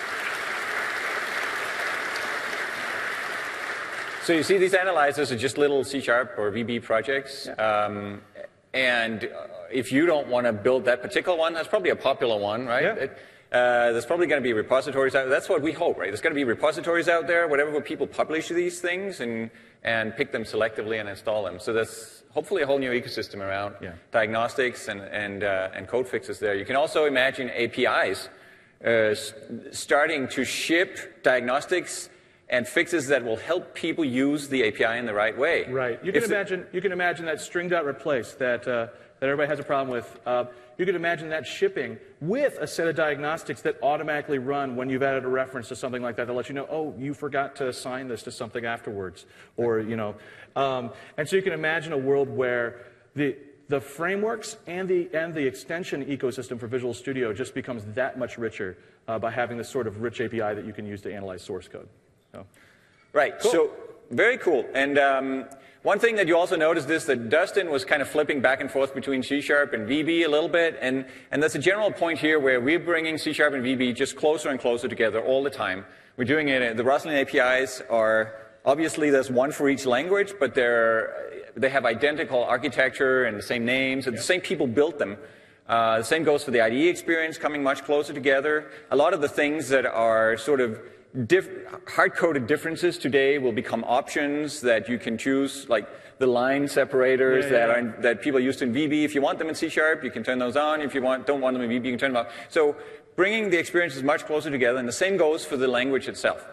So you see, these analyzers are just little C Sharp or V B projects. Yeah. Um, and if you don't want to build that particular one, that's probably a popular one, right? Yeah. It, uh, there's probably going to be repositories out there. That's what we hope, right? There's going to be repositories out there, whatever people publish these things, and, and pick them selectively and install them. So there's hopefully a whole new ecosystem around yeah. diagnostics and, and, uh, and code fixes there. You can also imagine A P Is uh, starting to ship diagnostics and fixes that will help people use the A P I in the right way. Right. You can if imagine. You can imagine that string.replace that uh, that everybody has a problem with. Uh, you can imagine that shipping with a set of diagnostics that automatically run when you've added a reference to something like that that lets you know, oh, you forgot to assign this to something afterwards, or you know. Um, and so you can imagine a world where the the frameworks and the and the extension ecosystem for Visual Studio just becomes that much richer uh, by having this sort of rich A P I that you can use to analyze source code. So. Right. Cool. So very cool. And um, one thing that you also noticed is that Dustin was kind of flipping back and forth between C Sharp and V B a little bit. And, and that's a general point here where we're bringing C Sharp and V B just closer and closer together all the time. We're doing it. The Roslyn A P Is are, obviously there's one for each language, but they're, they have identical architecture and the same names, and yeah. the same people built them. Uh, the same goes for the I D E experience, coming much closer together. A lot of the things that are sort of Dif hard-coded differences today will become options that you can choose, like the line separators yeah, yeah. that are that people used in V B. If you want them in C Sharp, you can turn those on. If you want, don't want them in V B, you can turn them off. So bringing the experiences much closer together, and the same goes for the language itself.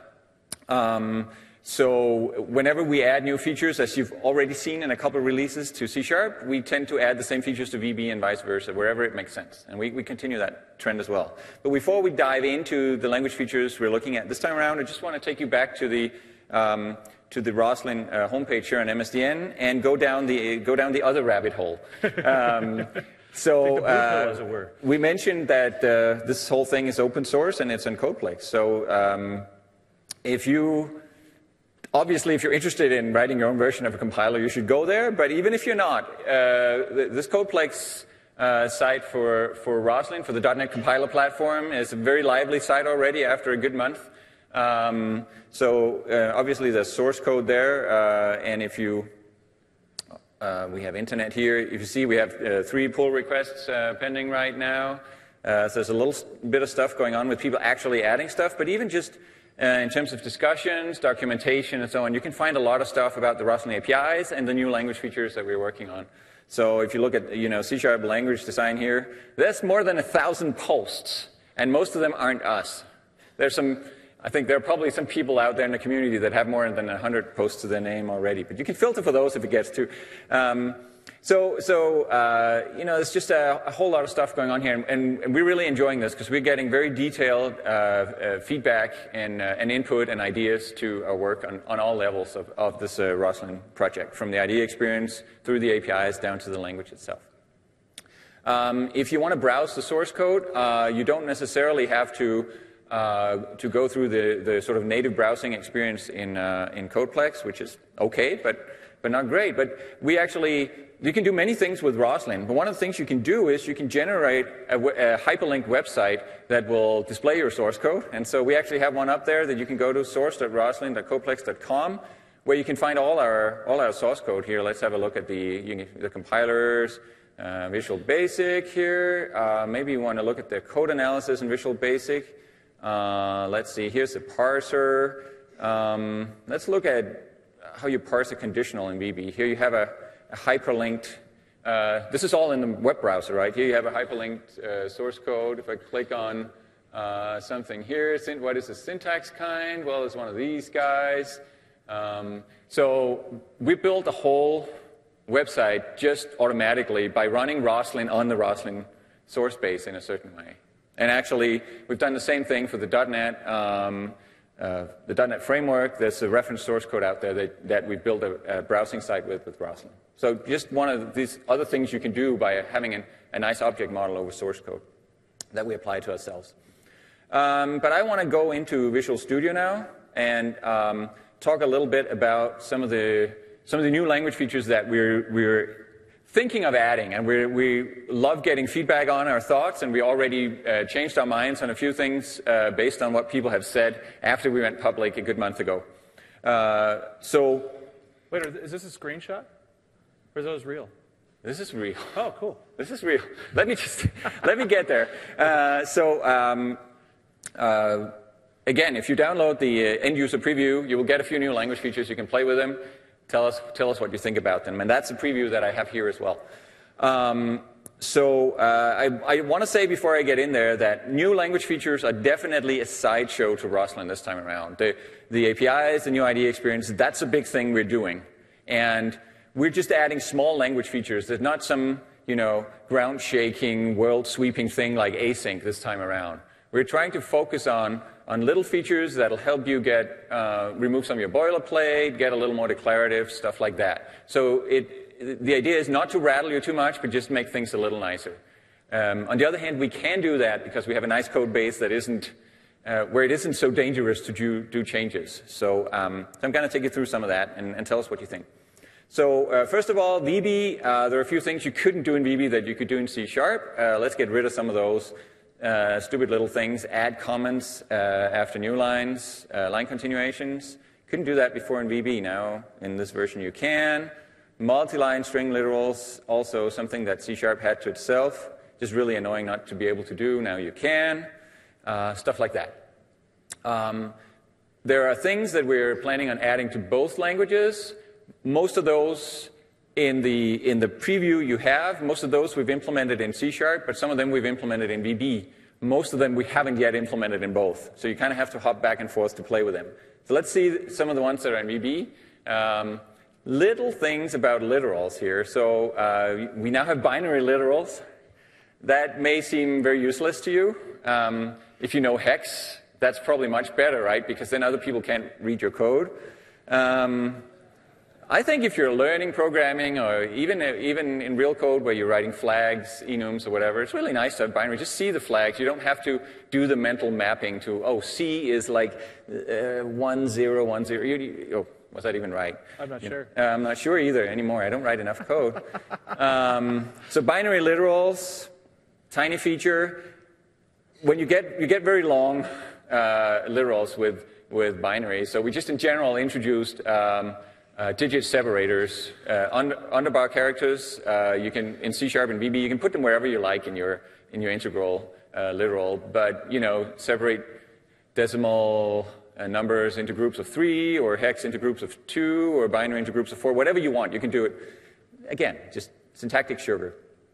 Um, so whenever we add new features, as you've already seen in a couple of releases to C Sharp, we tend to add the same features to V B and vice versa, wherever it makes sense. And we, we continue that trend as well. But before we dive into the language features we're looking at this time around, I just want to take you back to the, um, to the Roslyn uh, homepage here on M S D N and go down the, go down the other rabbit hole. Um, So uh, as it were. we mentioned that uh, this whole thing is open source and it's in CodePlex. So um, if you... Obviously, if you're interested in writing your own version of a compiler, you should go there. But even if you're not, uh, this CodePlex uh, site for, for Roslyn, for the dot net compiler platform, is a very lively site already after a good month. Um, so uh, obviously, there's source code there. Uh, and if you, uh, we have internet here. If you see, we have uh, three pull requests uh, pending right now. Uh, so there's a little bit of stuff going on with people actually adding stuff. But even just Uh, in terms of discussions, documentation, and so on, you can find a lot of stuff about the Roslyn A P Is and the new language features that we're working on. So if you look at, you know, C Sharp language design here, there's more than a thousand posts, and most of them aren't us. There's some, I think there are probably some people out there in the community that have more than a hundred posts to their name already, but you can filter for those if it gets to. Um, So, so uh, you know, it's just a, a whole lot of stuff going on here, and, and, and we're really enjoying this because we're getting very detailed uh, uh, feedback and, uh, and input and ideas to our work on, on all levels of, of this uh, Roslyn project, from the I D E experience through the A P Is down to the language itself. Um, if you want to browse the source code, uh, you don't necessarily have to uh, to go through the, the sort of native browsing experience in uh, in CodePlex, which is okay, but but not great. But we actually You can do many things with Roslyn, but one of the things you can do is you can generate a, a hyperlinked website that will display your source code. And so we actually have one up there that you can go to, source dot roslyn dot codeplex dot com, where you can find all our all our source code here. Let's have a look at the you can, the compilers, uh, Visual Basic here. Uh, maybe you want to look at the code analysis in Visual Basic. Uh, let's see. Here's the parser. Um, let's look at how you parse a conditional in V B. Here you have a A hyperlinked, uh, this is all in the web browser, right? Here you have a hyperlinked uh, source code. If I click on uh, something here, what is the syntax kind? Well, it's one of these guys. Um, so we built a whole website just automatically by running Roslyn on the Roslyn source base in a certain way. And actually, we've done the same thing for the dot net um, uh, the dot net framework, there's a reference source code out there that, that we built a, a browsing site with with Roslyn. So just one of these other things you can do by having an, a nice object model over source code that we apply to ourselves. Um, but I want to go into Visual Studio now and um, talk a little bit about some of the some of the new language features that we're we're thinking of adding, and we we love getting feedback on our thoughts, and we already uh, changed our minds on a few things uh, based on what people have said after we went public a good month ago. Uh, so, wait, is this a screenshot, or is those real? This is real. Oh, cool. This is real. Let me just let me get there. Uh, so. Um, Uh, again, if you download the uh, end-user preview, you will get a few new language features. You can play with them. Tell us, tell us what you think about them. And that's a preview that I have here as well. Um, so uh, I, I want to say before I get in there that new language features are definitely a sideshow to Roslyn this time around. The, the A P Is, the new I D E experience, that's a big thing we're doing. And we're just adding small language features. There's not some, you know, ground-shaking, world-sweeping thing like async this time around. We're trying to focus on, on little features that'll help you get, uh, remove some of your boilerplate, get a little more declarative, stuff like that. So it, the idea is not to rattle you too much, but just make things a little nicer. Um, on the other hand, we can do that because we have a nice code base that isn't, uh, where it isn't so dangerous to do, do changes. So, um, so I'm going to take you through some of that and, and tell us what you think. So uh, first of all, V B, uh, there are a few things you couldn't do in V B that you could do in C Sharp. Uh, let's get rid of some of those. Uh, stupid little things, add comments uh, after new lines, uh, line continuations. Couldn't do that before in V B. Now, in this version, you can. Multi-line string literals, also something that C Sharp had to itself. Just really annoying not to be able to do. Now you can. Uh, stuff like that. Um, there are things that we're planning on adding to both languages. Most of those In the, in the preview you have, most of those we've implemented in C Sharp, but some of them we've implemented in V B. Most of them we haven't yet implemented in both. So you kind of have to hop back and forth to play with them. So let's see some of the ones that are in V B. Um, little things about literals here. So uh, we now have binary literals. That may seem very useless to you. Um, if you know hex, that's probably much better, right? Because then other people can't read your code. Um, I think if you're learning programming, or even even in real code where you're writing flags, enums, or whatever, it's really nice to have binary. Just see the flags. You don't have to do the mental mapping to, oh, C is like uh, one zero one zero. You, you, oh, was that even right? I'm not you sure. Know, uh, I'm not sure either anymore. I don't write enough code. um, so binary literals, tiny feature. When you get you get very long uh, literals with with binary, so we just in general introduced. Um, Uh, digit separators, uh, under, underbar characters. Uh, you can in C Sharp and V B, you can put them wherever you like in your in your integral uh, literal. But you know, separate decimal uh, numbers into groups of three, or hex into groups of two, or binary into groups of four. Whatever you want, you can do it. Again, just syntactic sugar.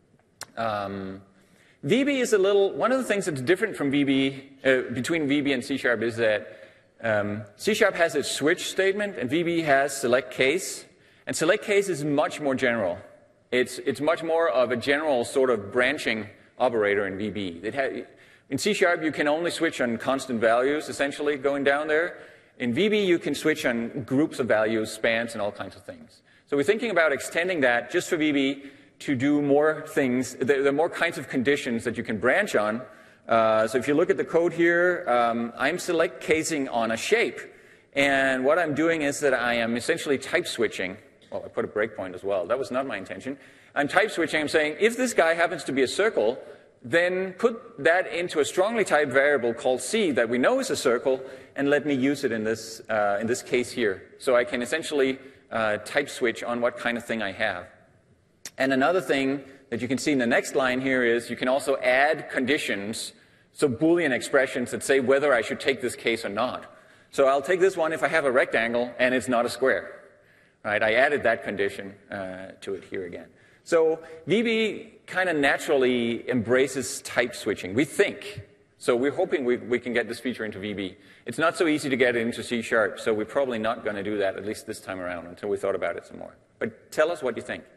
Um, V B is a little. One of the things that's different from V B uh, between V B and C Sharp is that. Um, C Sharp has a switch statement, and V B has select case. And select case is much more general. It's, it's much more of a general sort of branching operator in V B. It ha in C Sharp, you can only switch on constant values, essentially, going down there. In V B, you can switch on groups of values, spans, and all kinds of things. So we're thinking about extending that just for V B to do more things. There are more kinds of conditions that you can branch on. Uh, so if you look at the code here, um, I'm select casing on a shape. And what I'm doing is that I am essentially type switching. Well, I put a breakpoint as well. That was not my intention. I'm type switching. I'm saying if this guy happens to be a circle, then put that into a strongly typed variable called C that we know is a circle, and let me use it in this, uh, in this case here. So I can essentially uh, type switch on what kind of thing I have. And another thing that you can see in the next line here is you can also add conditions, so Boolean expressions that say whether I should take this case or not. So I'll take this one if I have a rectangle and it's not a square. Right? I added that condition uh, to it here again. So V B kind of naturally embraces type switching, we think. So we're hoping we, we can get this feature into V B. It's not so easy to get it into C Sharp, so we're probably not going to do that, at least this time around, until we thought about it some more. But tell us what you think.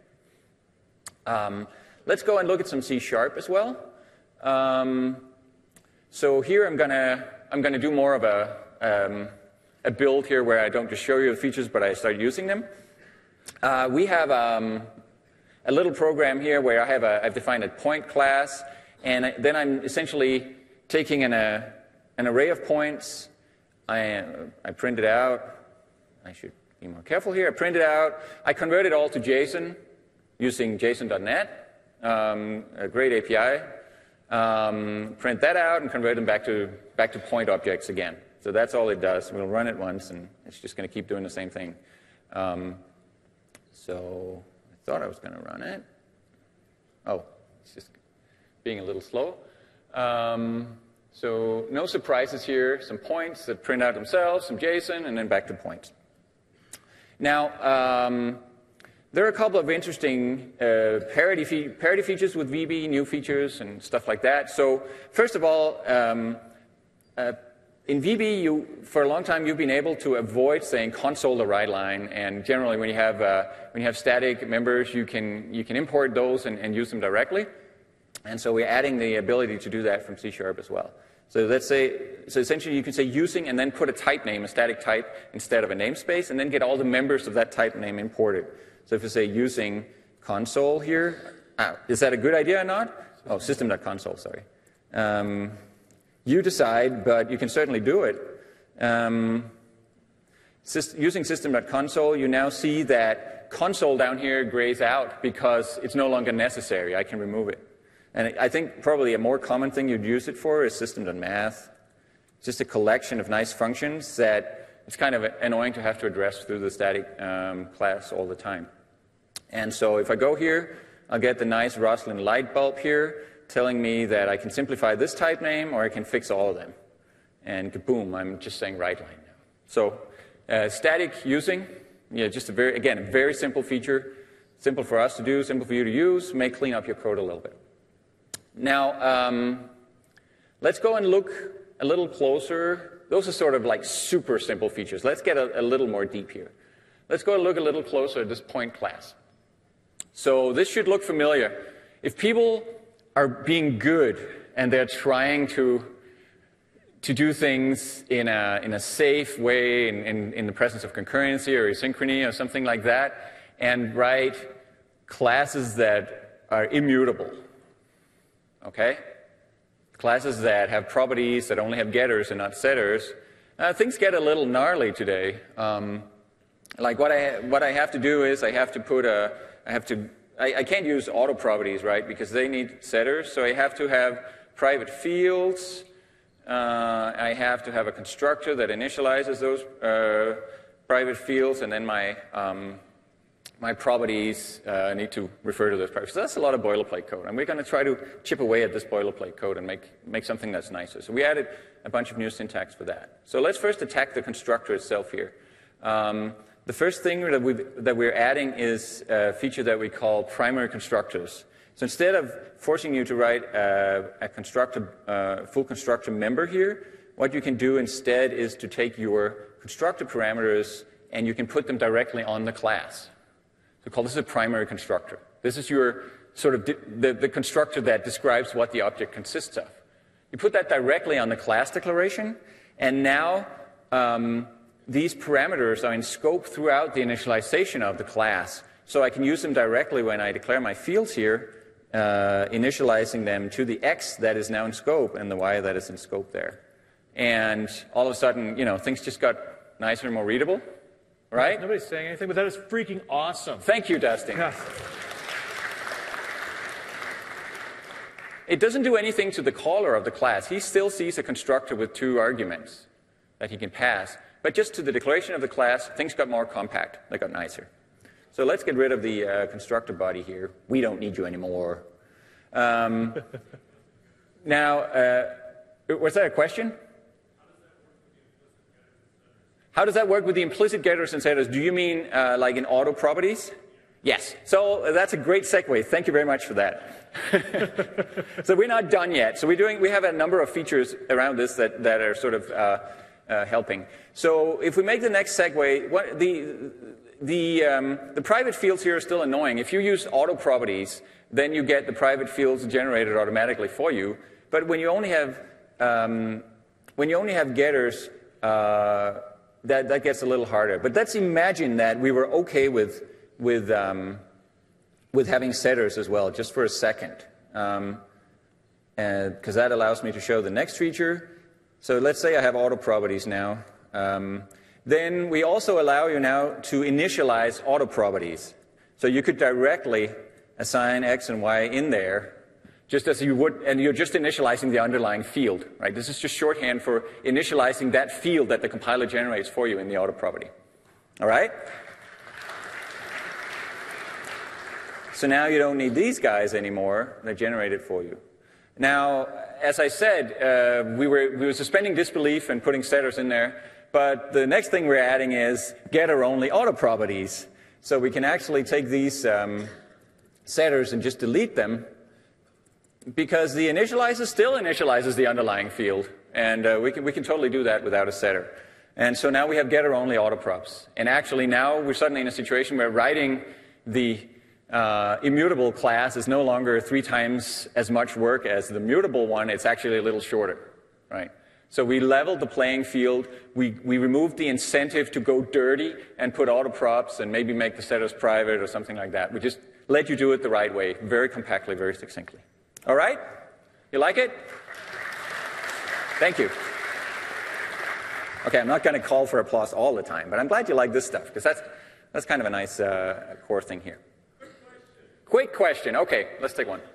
Um, let's go and look at some C Sharp as well. Um, so here I'm going to I'm going to do more of a um, a build here where I don't just show you the features, but I start using them. Uh, we have um, a little program here where I have a, I've defined a point class, and I, then I'm essentially taking an, uh, an array of points. I, I print it out. I should be more careful here. I print it out. I convert it all to JSON using JSON dot net, um, a great A P I. Um, print that out and convert them back to, back to point objects again. So that's all it does. We'll run it once, and it's just going to keep doing the same thing. Um, so I thought I was going to run it. Oh, it's just being a little slow. Um, so no surprises here. Some points that print out themselves, some JSON, and then back to points. Now, um, there are a couple of interesting uh, parity, fe parity features with V B, new features, and stuff like that. So first of all, um, uh, in V B, you, for a long time, you've been able to avoid saying console to write line, and generally, when you have uh, when you have static members, you can you can import those and, and use them directly. And so we're adding the ability to do that from C sharp as well. So let's say, so essentially, you can say using and then put a type name, a static type, instead of a namespace, and then get all the members of that type name imported. So if you say using console here, uh, is that a good idea or not? Oh, system.console, sorry. Um, You decide, but you can certainly do it. Um, syst using system.console, you now see that console down here grays out because it's no longer necessary. I can remove it. And I think probably a more common thing you'd use it for is system.math. It's just a collection of nice functions that it's kind of annoying to have to address through the static um, class all the time. And so if I go here, I'll get the nice Roslyn light bulb here, telling me that I can simplify this type name or I can fix all of them. And kaboom, I'm just saying write line now. So uh, static using, yeah, just a very, again, a very simple feature. Simple for us to do, simple for you to use, may clean up your code a little bit. Now, um, let's go and look a little closer. Those are sort of like super simple features. Let's get a, a little more deep here. Let's go and look a little closer at this point class. So this should look familiar. If people are being good and they're trying to to do things in a in a safe way in, in, in the presence of concurrency or asynchrony or something like that, and write classes that are immutable. Okay? Classes that have properties that only have getters and not setters. Uh, things get a little gnarly today. Um, like what I what I have to do is I have to put a I have to I, I can't use auto properties, right, because they need setters. So I have to have private fields. Uh, I have to have a constructor that initializes those uh, private fields, and then my um, my properties uh, need to refer to those properties. So that's a lot of boilerplate code, and we're going to try to chip away at this boilerplate code and make make something that's nicer. So we added a bunch of new syntax for that. So let's first attack the constructor itself here. Um, The first thing that, we've, that we're adding is a feature that we call primary constructors. So instead of forcing you to write a, a constructor, uh, full constructor member here, what you can do instead is to take your constructor parameters and you can put them directly on the class. So call this a primary constructor. This is your sort of the, the constructor that describes what the object consists of. You put that directly on the class declaration, and now um, these parameters are in scope throughout the initialization of the class. So I can use them directly when I declare my fields here, uh, initializing them to the X that is now in scope and the Y that is in scope there. And all of a sudden, you know, things just got nicer and more readable, right? Nobody's saying anything, but that is freaking awesome. Thank you, Dustin. Yeah. It doesn't do anything to the caller of the class. He still sees a constructor with two arguments that he can pass. But just to the declaration of the class, things got more compact. They got nicer. So let's get rid of the uh, constructor body here. We don't need you anymore. Um, now, uh, was that a question? How does that work with the implicit getters and setters? Do you mean uh, like in auto properties? Yes. So uh, that's a great segue. Thank you very much for that. So we're not done yet. So we're doing, we have a number of features around this that, that are sort of uh, Uh, helping. So if we make the next segue, what, the, the, um, the private fields here are still annoying. If you use auto properties, then you get the private fields generated automatically for you. But when you only have, um, when you only have getters, uh, that, that gets a little harder. But let's imagine that we were okay with, with, um, with having setters as well, just for a second. Um, because that allows me to show the next feature. So let's say I have auto properties now. Um, then we also allow you now to initialize auto properties. So you could directly assign X and Y in there, just as you would, and you're just initializing the underlying field, right? This is just shorthand for initializing that field that the compiler generates for you in the auto property. All right? So now you don't need these guys anymore. They generate it for you. Now, as I said, uh, we, were, we were suspending disbelief and putting setters in there, but the next thing we're adding is getter-only auto properties. So we can actually take these um, setters and just delete them, because the initializer still initializes the underlying field, and uh, we, can, we can totally do that without a setter. And so now we have getter-only autoprops. And actually now we're suddenly in a situation where writing the Uh, immutable class is no longer three times as much work as the mutable one. It's actually a little shorter, right? So we leveled the playing field. We, we removed the incentive to go dirty and put autoprops and maybe make the setters private or something like that. We just let you do it the right way, very compactly, very succinctly. All right? You like it? Thank you. Okay, I'm not going to call for applause all the time, but I'm glad you like this stuff, because that's, that's kind of a nice uh, core thing here. Quick question. Okay, let's take one.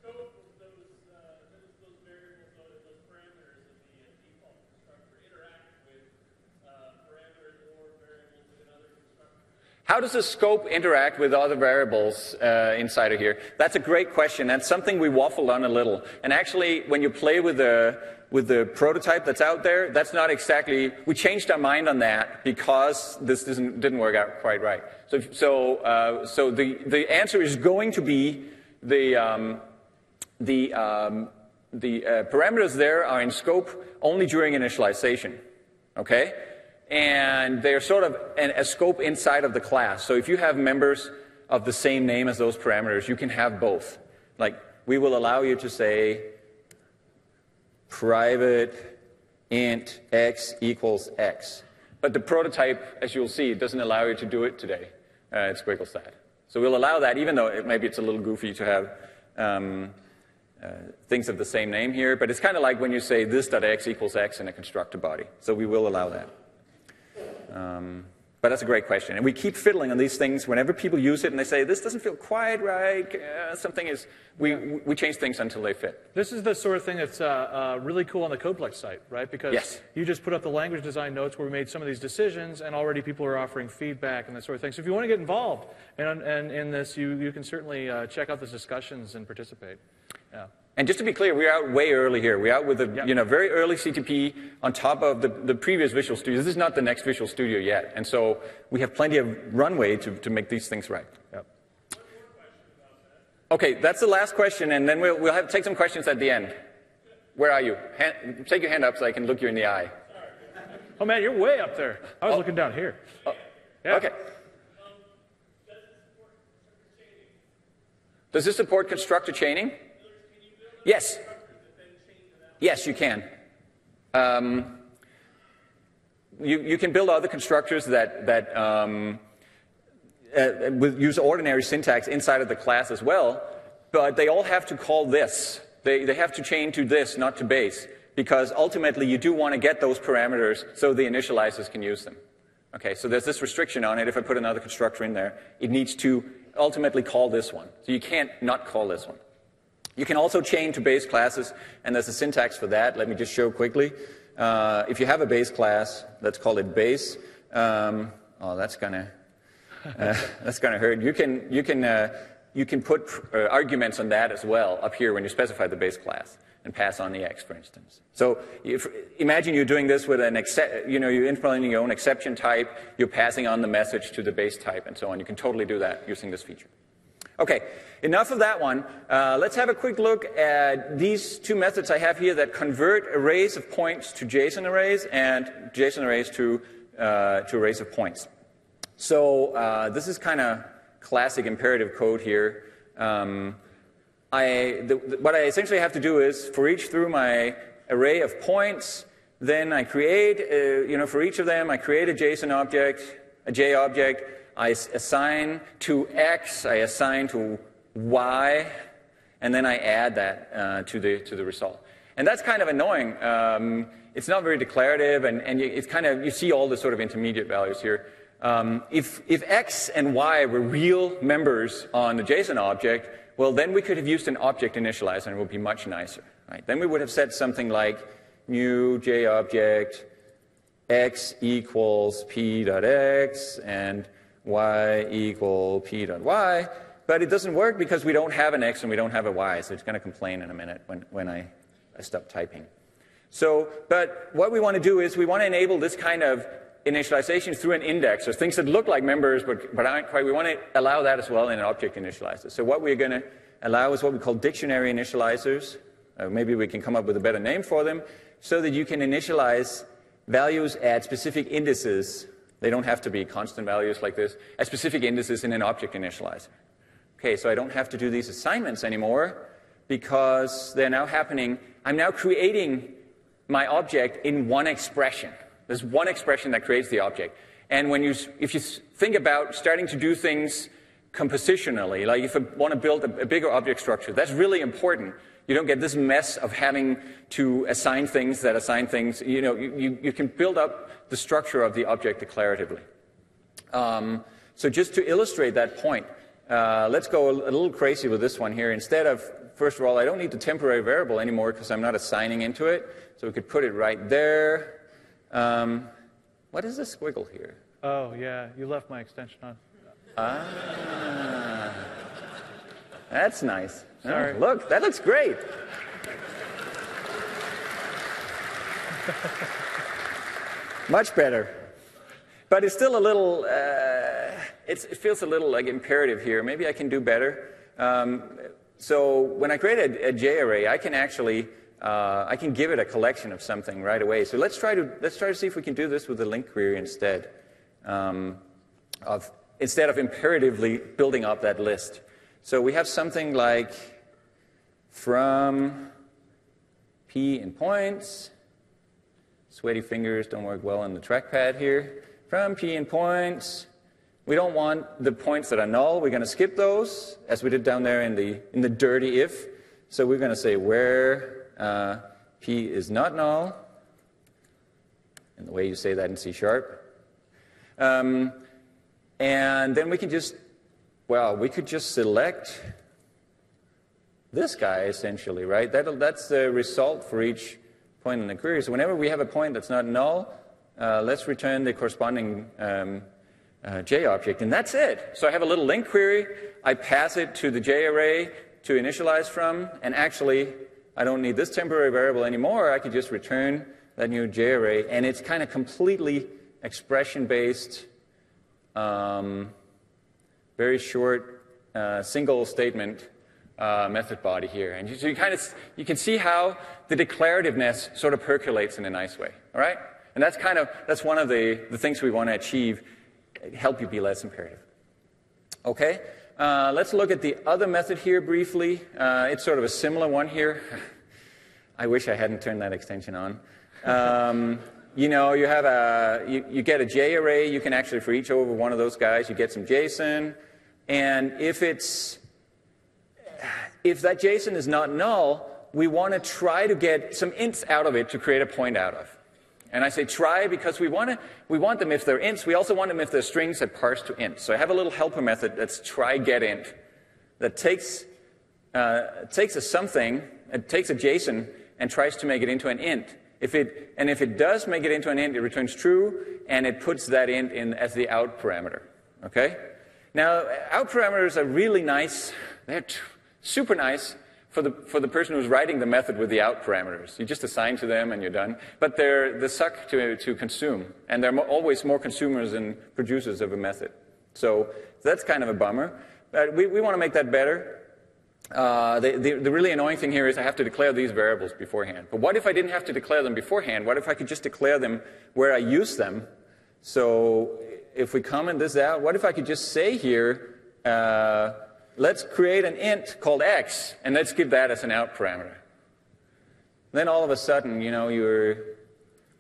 How does the scope interact with other variables uh, inside of here? That's a great question. That's something we waffled on a little. And actually, when you play with the with the prototype that's out there, that's not exactly. We changed our mind on that because this didn't didn't work out quite right. So so uh, so the the answer is going to be the um, the um, the uh, parameters there are in scope only during initialization. Okay. And they're sort of an, a scope inside of the class. So if you have members of the same name as those parameters, you can have both. Like, we will allow you to say private int x equals x. But the prototype, as you'll see, doesn't allow you to do it today. Uh, it's Squigglestat. So we'll allow that, even though it, maybe it's a little goofy to have um, uh, things of the same name here. But it's kind of like when you say this.x equals x in a constructor body. So we will allow that. Um, but that's a great question. And we keep fiddling on these things whenever people use it and they say, this doesn't feel quite right, uh, something is, we, we change things until they fit. This is the sort of thing that's uh, uh, really cool on the Codeplex site, right? Because yes. you just put up the language design notes where we made some of these decisions, and already people are offering feedback and that sort of thing. So if you want to get involved in, in, in this, you, you can certainly uh, check out those discussions and participate. Yeah. And just to be clear, we're out way early here. We're out with a yep. you know, very early C T P on top of the, the previous Visual Studio. This is not the next Visual Studio yet. And so we have plenty of runway to, to make these things right. Yep. Okay, that's the last question, and then we'll, we'll have take some questions at the end. Where are you? Hand, take your hand up so I can look you in the eye. Oh, man, you're way up there. I was oh. looking down here. Oh. Yeah. Okay. Does this support constructor chaining? Yes. Yes, you can. Um, you, you can build other constructors that, that um, uh, with, use ordinary syntax inside of the class as well, but they all have to call this. They, they have to chain to this, not to base, because ultimately you do want to get those parameters so the initializers can use them. Okay, so there's this restriction on it. If I put another constructor in there, it needs to ultimately call this one. So you can't not call this one. You can also chain to base classes, and there's a syntax for that. Let me just show quickly. Uh, if you have a base class, let's call it base. Um, oh, that's gonna uh, that's gonna hurt. You can you can uh, you can put uh, arguments on that as well up here when you specify the base class and pass on the x, for instance. So if, imagine you're doing this with an except, you know, you're implementing your own exception type. You're passing on the message to the base type and so on. You can totally do that using this feature. Okay, enough of that one. Uh, let's have a quick look at these two methods I have here that convert arrays of points to JSON arrays and JSON arrays to, uh, to arrays of points. So uh, this is kind of classic imperative code here. Um, I, the, the, what I essentially have to do is, for each through my array of points, Then I create, uh, you know, for each of them, I create a JSON object, a J object. I assign to X, I assign to Y, and then I add that uh, to the to the result. And that's kind of annoying. Um, it's not very declarative, and, and you, it's kind of, you see all the sort of intermediate values here. Um, if, if X and Y were real members on the JSON object, well, then we could have used an object initializer, and it would be much nicer. Right? Then we would have said something like new J object X equals P dot X and Y equal P dot Y. But it doesn't work because we don't have an X and we don't have a Y, so it's going to complain in a minute when, when I, I stop typing. So, but what we want to do is we want to enable this kind of initialization through an index, so things that look like members but, but aren't quite. We want to allow that as well in an object initializer. So what we're going to allow is what we call dictionary initializers. Uh, maybe we can come up with a better name for them, so that you can initialize values at specific indices. They don't have to be constant values like this, at specific indices in an object initializer. Okay, so I don't have to do these assignments anymore because they're now happening. I'm now creating my object in one expression. There's one expression that creates the object. And when you, if you think about starting to do things compositionally, like if I want to build a, a bigger object structure, that's really important. You don't get this mess of having to assign things that assign things. You know, you, you, you can build up the structure of the object declaratively. Um, so just to illustrate that point, uh, let's go a, a little crazy with this one here. Instead of, first of all, I don't need the temporary variable anymore because I'm not assigning into it. So we could put it right there. Um, what is this squiggle here? Oh, yeah, you left my extension on. Ah, that's nice. Sorry. Oh, look, that looks great. Much better. But it's still a little, uh, it's, it feels a little like imperative here. Maybe I can do better. Um, so when I create a, a J array, I can actually, uh, I can give it a collection of something right away. So let's try to, let's try to see if we can do this with a link query instead. Um, of, instead of imperatively building up that list. So we have something like from P in points. Sweaty fingers don't work well on the trackpad here. From P in points. We don't want the points that are null. We're going to skip those, as we did down there in the, in the dirty if. So we're going to say where uh, P is not null, in the way you say that in C sharp. Um, and then we can just, well, we could just select this guy, essentially, right? That'll, that's the result for each point in the query. So whenever we have a point that's not null, uh, let's return the corresponding um, uh, J object, and that's it. So I have a little link query. I pass it to the J array to initialize from, and actually, I don't need this temporary variable anymore. I could just return that new J array, and it's kind of completely expression-based, um, very short, uh, single statement uh, method body here. And you, so you kind of you can see how the declarativeness sort of percolates in a nice way. All right, and that's kind of that's one of the the things we want to achieve, help you be less imperative. Okay, uh, let's look at the other method here briefly. Uh, it's sort of a similar one here. I wish I hadn't turned that extension on. Um, You know, you have a, you, you get a J array. You can actually, for each over one of those guys, you get some JSON. And if it's, if that JSON is not null, we want to try to get some ints out of it to create a point out of. And I say try because we want to, we want them if they're ints. We also want them if they're strings that parse to int. So I have a little helper method that's try get int that takes, uh, takes a something, it takes a JSON and tries to make it into an int. If it, and if it does make it into an int, it returns true, and it puts that int in as the out parameter. Okay? Now, out parameters are really nice. They're t super nice for the, for the person who's writing the method with the out parameters. You just assign to them, and you're done. But they're, they suck to, to consume, and they're mo always more consumers than producers of a method. So that's kind of a bummer. But we, we want to make that better. Uh, the, the, the really annoying thing here is I have to declare these variables beforehand. But what if I didn't have to declare them beforehand? What if I could just declare them where I use them? So if we comment this out, what if I could just say here, uh, let's create an int called x, and let's give that as an out parameter. Then all of a sudden, you know, you're,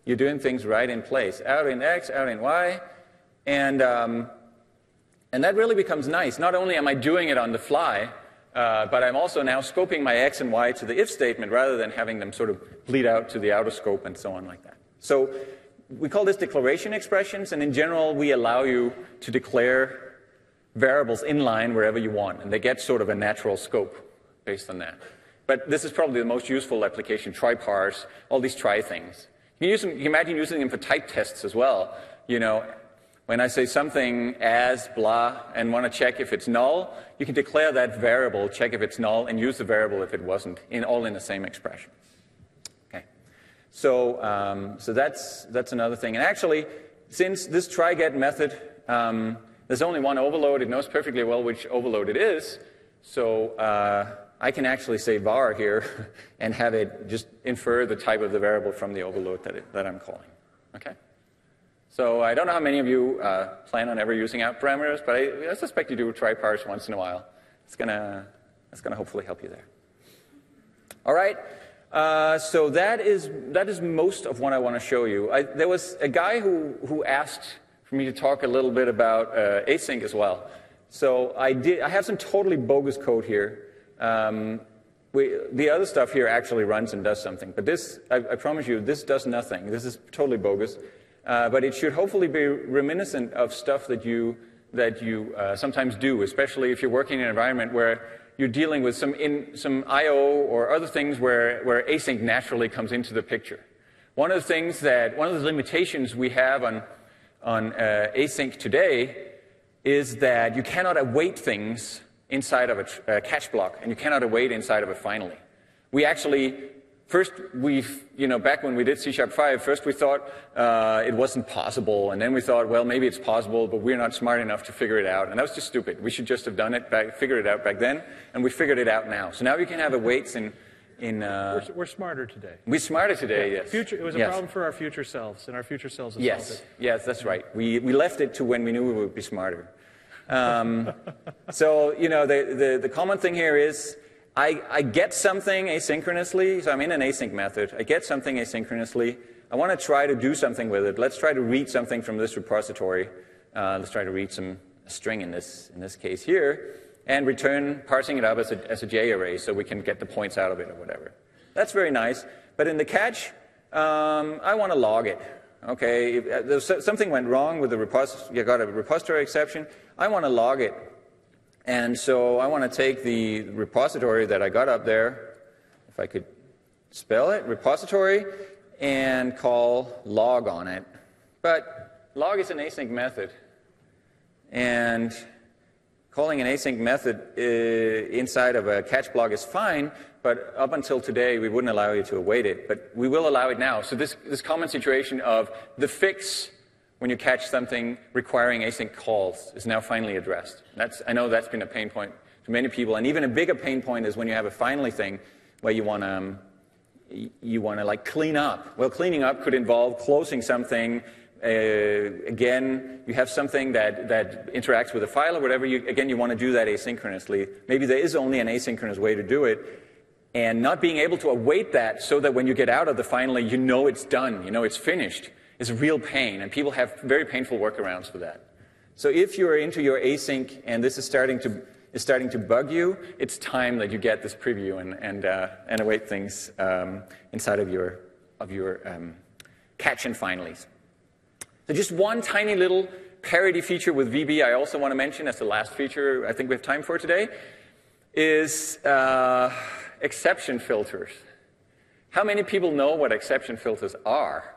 you're doing things right in place. Out in X, out in Y, and, um, and that really becomes nice. Not only am I doing it on the fly, uh, but I'm also now scoping my X and Y to the if statement rather than having them sort of bleed out to the outer scope and so on like that. So we call this declaration expressions, and in general we allow you to declare variables inline wherever you want, and they get sort of a natural scope based on that. But this is probably the most useful application, try parse, all these try things. You can, use them, you can imagine using them for type tests as well. You know, when I say something as blah and want to check if it's null, you can declare that variable, check if it's null, and use the variable if it wasn't, in, all in the same expression. Okay. So, um, so that's, that's another thing. And actually, since this try get method, um, there's only one overload, it knows perfectly well which overload it is. So uh, I can actually say var here and have it just infer the type of the variable from the overload that, it, that I'm calling. Okay? So I don't know how many of you uh, plan on ever using out parameters, but I, I suspect you do try parse once in a while. It's gonna, it's gonna hopefully help you there. All right. Uh, so that is that is most of what I want to show you. I, there was a guy who who asked for me to talk a little bit about uh, async as well. So I did. I have some totally bogus code here. Um, we, the other stuff here actually runs and does something, but this, I, I promise you, this does nothing. This is totally bogus. Uh, but it should hopefully be reminiscent of stuff that you that you uh, sometimes do, especially if you're working in an environment where you're dealing with some in, some I O or other things where where async naturally comes into the picture. One of the things that one of the limitations we have on on uh, async today is that you cannot await things inside of a, a catch block, and you cannot await inside of a finally. We actually First, we've, you know, back when we did C sharp five, first we thought uh, it wasn't possible, and then we thought, well, maybe it's possible, but we're not smart enough to figure it out. And that was just stupid. We should just have done it, back, figured it out back then, and we figured it out now. So now we can have awaits in... in uh, we're, we're smarter today. We're smarter today, yeah. yes. Future, it was a yes. problem for our future selves, and our future selves have yes. solved it. Yes, that's right. We, we left it to when we knew we would be smarter. Um, so, you know, the, the, the common thing here is... I, I get something asynchronously, so I'm in an async method. I get something asynchronously. I want to try to do something with it. Let's try to read something from this repository. Uh, let's try to read some a string in this in this case here, and return parsing it up as a as a J array, so we can get the points out of it or whatever. That's very nice. But in the catch, um, I want to log it. Okay, if something went wrong with the repository. You got a repository exception. I want to log it. And so I want to take the repository that I got up there, if I could spell it, repository, and call log on it. But log is an async method. And calling an async method uh, inside of a catch block is fine, but up until today we wouldn't allow you to await it. But we will allow it now. So this, this common situation of the fix when you catch something requiring async calls is now finally addressed. That's, I know that's been a pain point to many people, and even a bigger pain point is when you have a finally thing where you want to um, you want to like clean up. Well, cleaning up could involve closing something. Uh, again, you have something that that interacts with a file or whatever. You, again, you want to do that asynchronously. Maybe there is only an asynchronous way to do it, and not being able to await that so that when you get out of the finally, you know it's done. You know it's finished. Is a real pain, and people have very painful workarounds for that. So if you're into your async and this is starting to is starting to bug you, it's time that you get this preview and and uh, and await things um, inside of your of your um, catch and finallys. So just one tiny little parity feature with V B I also want to mention as the last feature I think we have time for today is uh, exception filters. How many people know what exception filters are?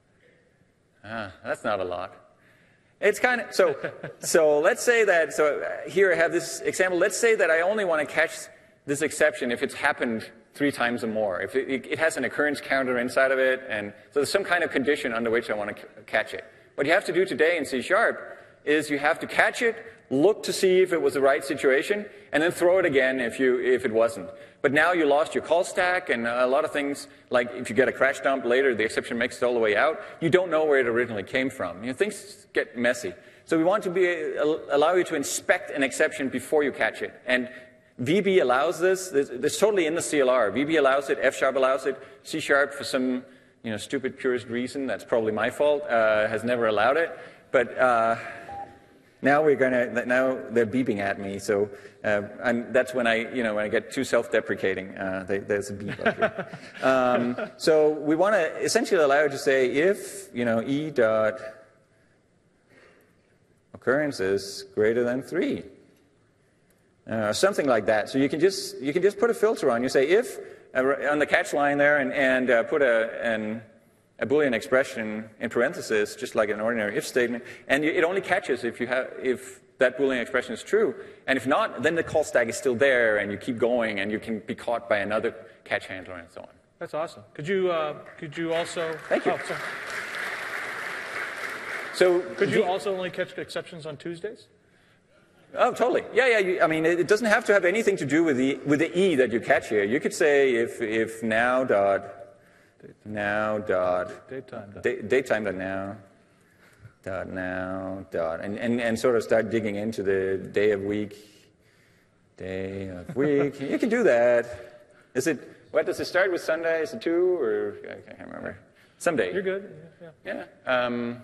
Ah, that's not a lot. It's kind of, so, so let's say that, so here I have this example. Let's say that I only want to catch this exception if it's happened three times or more. If it, it has an occurrence counter inside of it, and so there's some kind of condition under which I want to catch it. What you have to do today in C sharp is you have to catch it, look to see if it was the right situation, and then throw it again if, you, if it wasn't. But now you lost your call stack, and a lot of things, like if you get a crash dump later, the exception makes it all the way out, you don't know where it originally came from. You know, things get messy. So we want to be, allow you to inspect an exception before you catch it. And V B allows this. It's totally in the C L R. V B allows it, F sharp allows it, C sharp for some, you know, stupid purist reason, that's probably my fault, uh, has never allowed it. But uh, now we're gonna, now they're beeping at me, so uh, and that's when I, you know, when I get too self-deprecating, uh, they, there's a beep up here. um, so we want to essentially allow it to say if, you know, e dot occurrence is greater than three, uh, something like that. So you can just you can just put a filter on. You say if uh, on the catch line there, and and uh, put a an a Boolean expression in parentheses, just like an ordinary if statement, and you, it only catches if you have if that Boolean expression is true, and if not, then the call stack is still there, and you keep going, and you can be caught by another catch handler and so on. That's awesome. Could you uh, could you also? Thank you. Oh, sorry. So could you the, also only catch exceptions on Tuesdays? Oh, totally. Yeah, yeah. You, I mean, it, it doesn't have to have anything to do with the with the e that you catch here. You could say if if now dot now dot daytime dot. Day, daytime dot now dot now dot and, and and sort of start digging into the day of week day of week. You can do that. Is it what does it start with Sunday? Is it two or I can't remember. Someday. You're good. Yeah. Yeah. yeah. Um,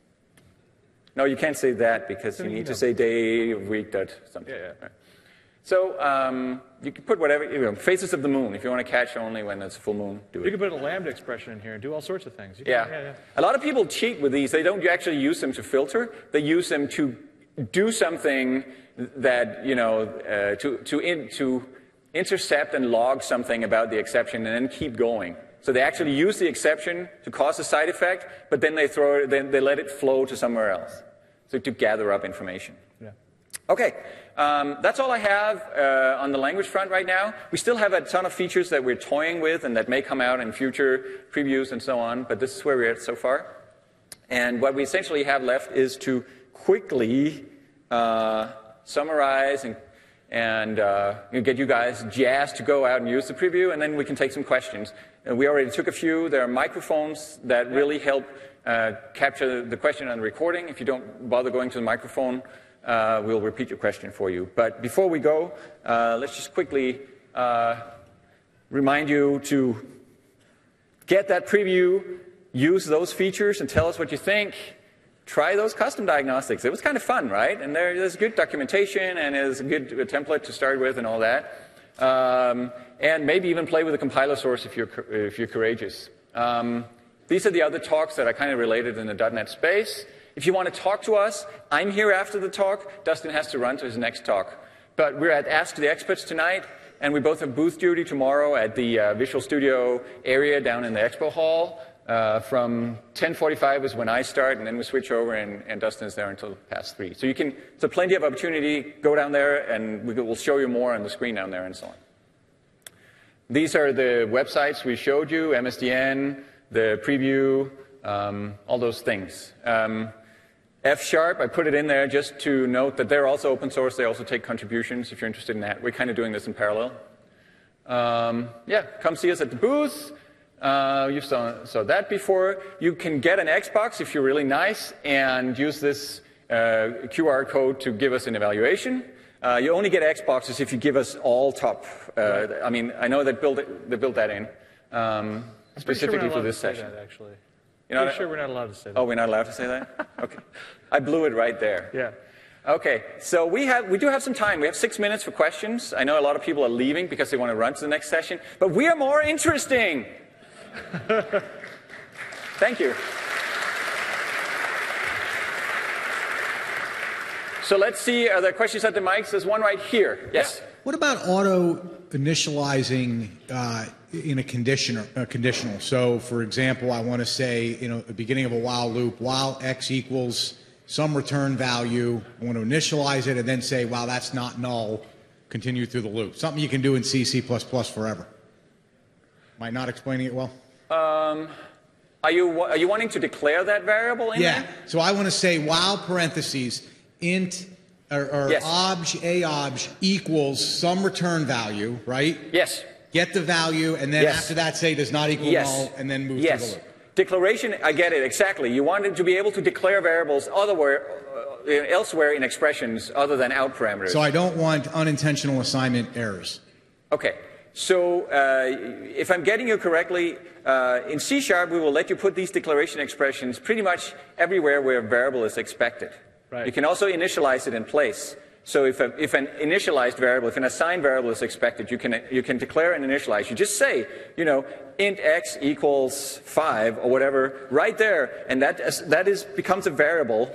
no, you can't say that because so you need you to know. say day of week dot something. Yeah, yeah. Right. So um, you can put whatever, you know, phases of the moon. If you want to catch only when it's full moon, do it. You can put a lambda expression in here and do all sorts of things. You can, Yeah. yeah, yeah. A lot of people cheat with these. They don't actually use them to filter. They use them to do something that, you know, uh, to, to, in, to intercept and log something about the exception and then keep going. So they actually use the exception to cause a side effect, but then they throw it, then they let it flow to somewhere else. So to gather up information. Yeah. Okay, um, that's all I have uh, on the language front right now. We still have a ton of features that we're toying with and that may come out in future previews and so on, but this is where we're at so far. And what we essentially have left is to quickly uh, summarize and, and uh, get you guys jazzed to go out and use the preview, and then we can take some questions. Uh, we already took a few. There are microphones that really help uh, capture the question on the recording. If you don't bother going to the microphone, Uh, we'll repeat your question for you. But before we go, uh, let's just quickly uh, remind you to get that preview, use those features, and tell us what you think. Try those custom diagnostics. It was kind of fun, right? And there, there's good documentation, and there's a good a template to start with and all that. Um, and maybe even play with the compiler source if you're, if you're courageous. Um, these are the other talks that are kind of related in the dot net space. If you want to talk to us, I'm here after the talk. Dustin has to run to his next talk. But we're at Ask the Experts tonight, and we both have booth duty tomorrow at the uh, Visual Studio area down in the expo hall. Uh, from ten forty-five is when I start, and then we switch over, and, and Dustin is there until past three. So you can, so plenty of opportunity. Go down there, and we will show you more on the screen down there and so on. These are the websites we showed you, M S D N, the preview, um, all those things. Um, F sharp, I put it in there just to note that they're also open source. They also take contributions if you're interested in that. We're kind of doing this in parallel. Um, yeah, come see us at the booth. Uh, you saw, saw that before. You can get an Xbox if you're really nice and use this uh, Q R code to give us an evaluation. Uh, you only get Xboxes if you give us all top. Uh, right. I mean, I know that build it, they built that in um, specifically sure for this to say session. That, actually. You know, Pretty sure we're not allowed to say that. Oh, we're not allowed to say that? Okay. I blew it right there. Yeah. Okay, so we, have, we do have some time. We have six minutes for questions. I know a lot of people are leaving because they want to run to the next session, but we are more interesting. Thank you. So let's see, are there questions at the mics? There's one right here. Yes? What about auto initializing uh, in a, conditioner, a conditional? So, for example, I want to say, you know, the beginning of a while loop, while x equals some return value, I want to initialize it and then say, wow, that's not null, continue through the loop. Something you can do in C, C plus plus forever. Am I not explaining it well? Um, are you, are you wanting to declare that variable in yeah. there? So I want to say while parentheses, int, or, or yes. obj, a obj equals some return value, right? Yes. Get the value, and then yes. after that say does not equal yes. null, and then move yes. to the loop. Declaration, I get it, exactly. You wanted to be able to declare variables otherwhere, uh, elsewhere in expressions other than out parameters. So I don't want unintentional assignment errors. Okay. So uh, if I'm getting you correctly, uh, in C Sharp, we will let you put these declaration expressions pretty much everywhere where a variable is expected. Right. You can also initialize it in place. So if, a, if an initialized variable, if an assigned variable is expected, you can, you can declare and initialize. You just say, you know, int x equals five or whatever right there, and that, that is, becomes a variable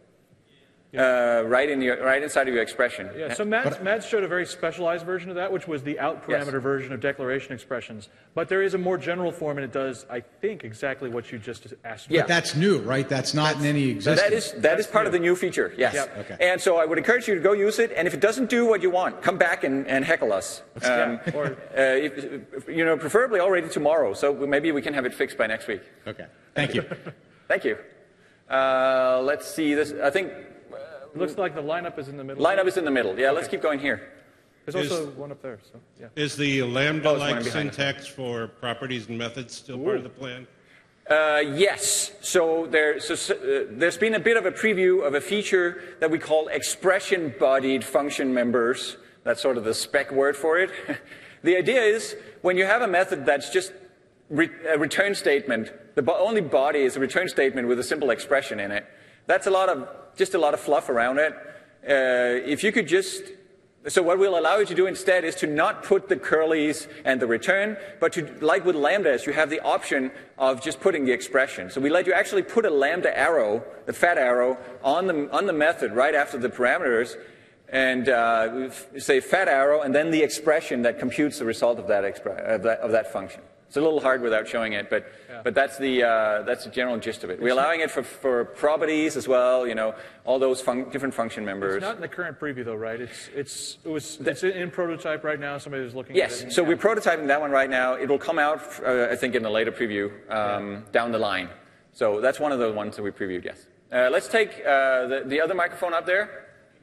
uh, right, in your, right inside of your expression. Yeah, so Matt, Matt showed a very specialized version of that, which was the out parameter Yes. version of declaration expressions. But there is a more general form, and it does, I think, exactly what you just asked. Yeah. But that's new, right? That's not in any existence. That is, that is part of the new feature, yes. Yep. Okay. And so I would encourage you to go use it, and if it doesn't do what you want, come back and, and heckle us. Um, Yeah, or- uh, if, you know, preferably already tomorrow, so maybe we can have it fixed by next week. Okay. Thank you. Thank you. Uh, let's see this. I think It looks like the lineup is in the middle. lineup is in the middle. Yeah, let's keep going here. There's also one up there. So yeah. Is the Oh, lambda-like it's one behind us. syntax for properties and methods still part of the plan? Uh, yes. So, there, so, so uh, there's been a bit of a preview of a feature that we call expression-bodied function members. That's sort of the spec word for it. The idea is when you have a method that's just re a return statement, the bo only body is a return statement with a simple expression in it. That's a lot of just a lot of fluff around it. Uh, if you could just So what we'll allow you to do instead is to not put the curlies and the return, but to, like with lambdas, you have the option of just putting the expression. So we let you actually put a lambda arrow, the fat arrow, on the, on the method right after the parameters, and uh, say fat arrow, and then the expression that computes the result of that, of that, of that function. It's a little hard without showing it, but, yeah. but that's, the, uh, that's the general gist of it. We're allowing it for, for properties as well, you know, all those fun different function members. It's not in the current preview, though, right? It's, it's, it was, it's in prototype right now. Somebody was looking yes, at it. Yes, so we're prototyping that one right now. It will come out, uh, I think, in a later preview um, yeah. down the line. So that's one of the ones that we previewed, yes. Uh, let's take uh, the, the other microphone up there.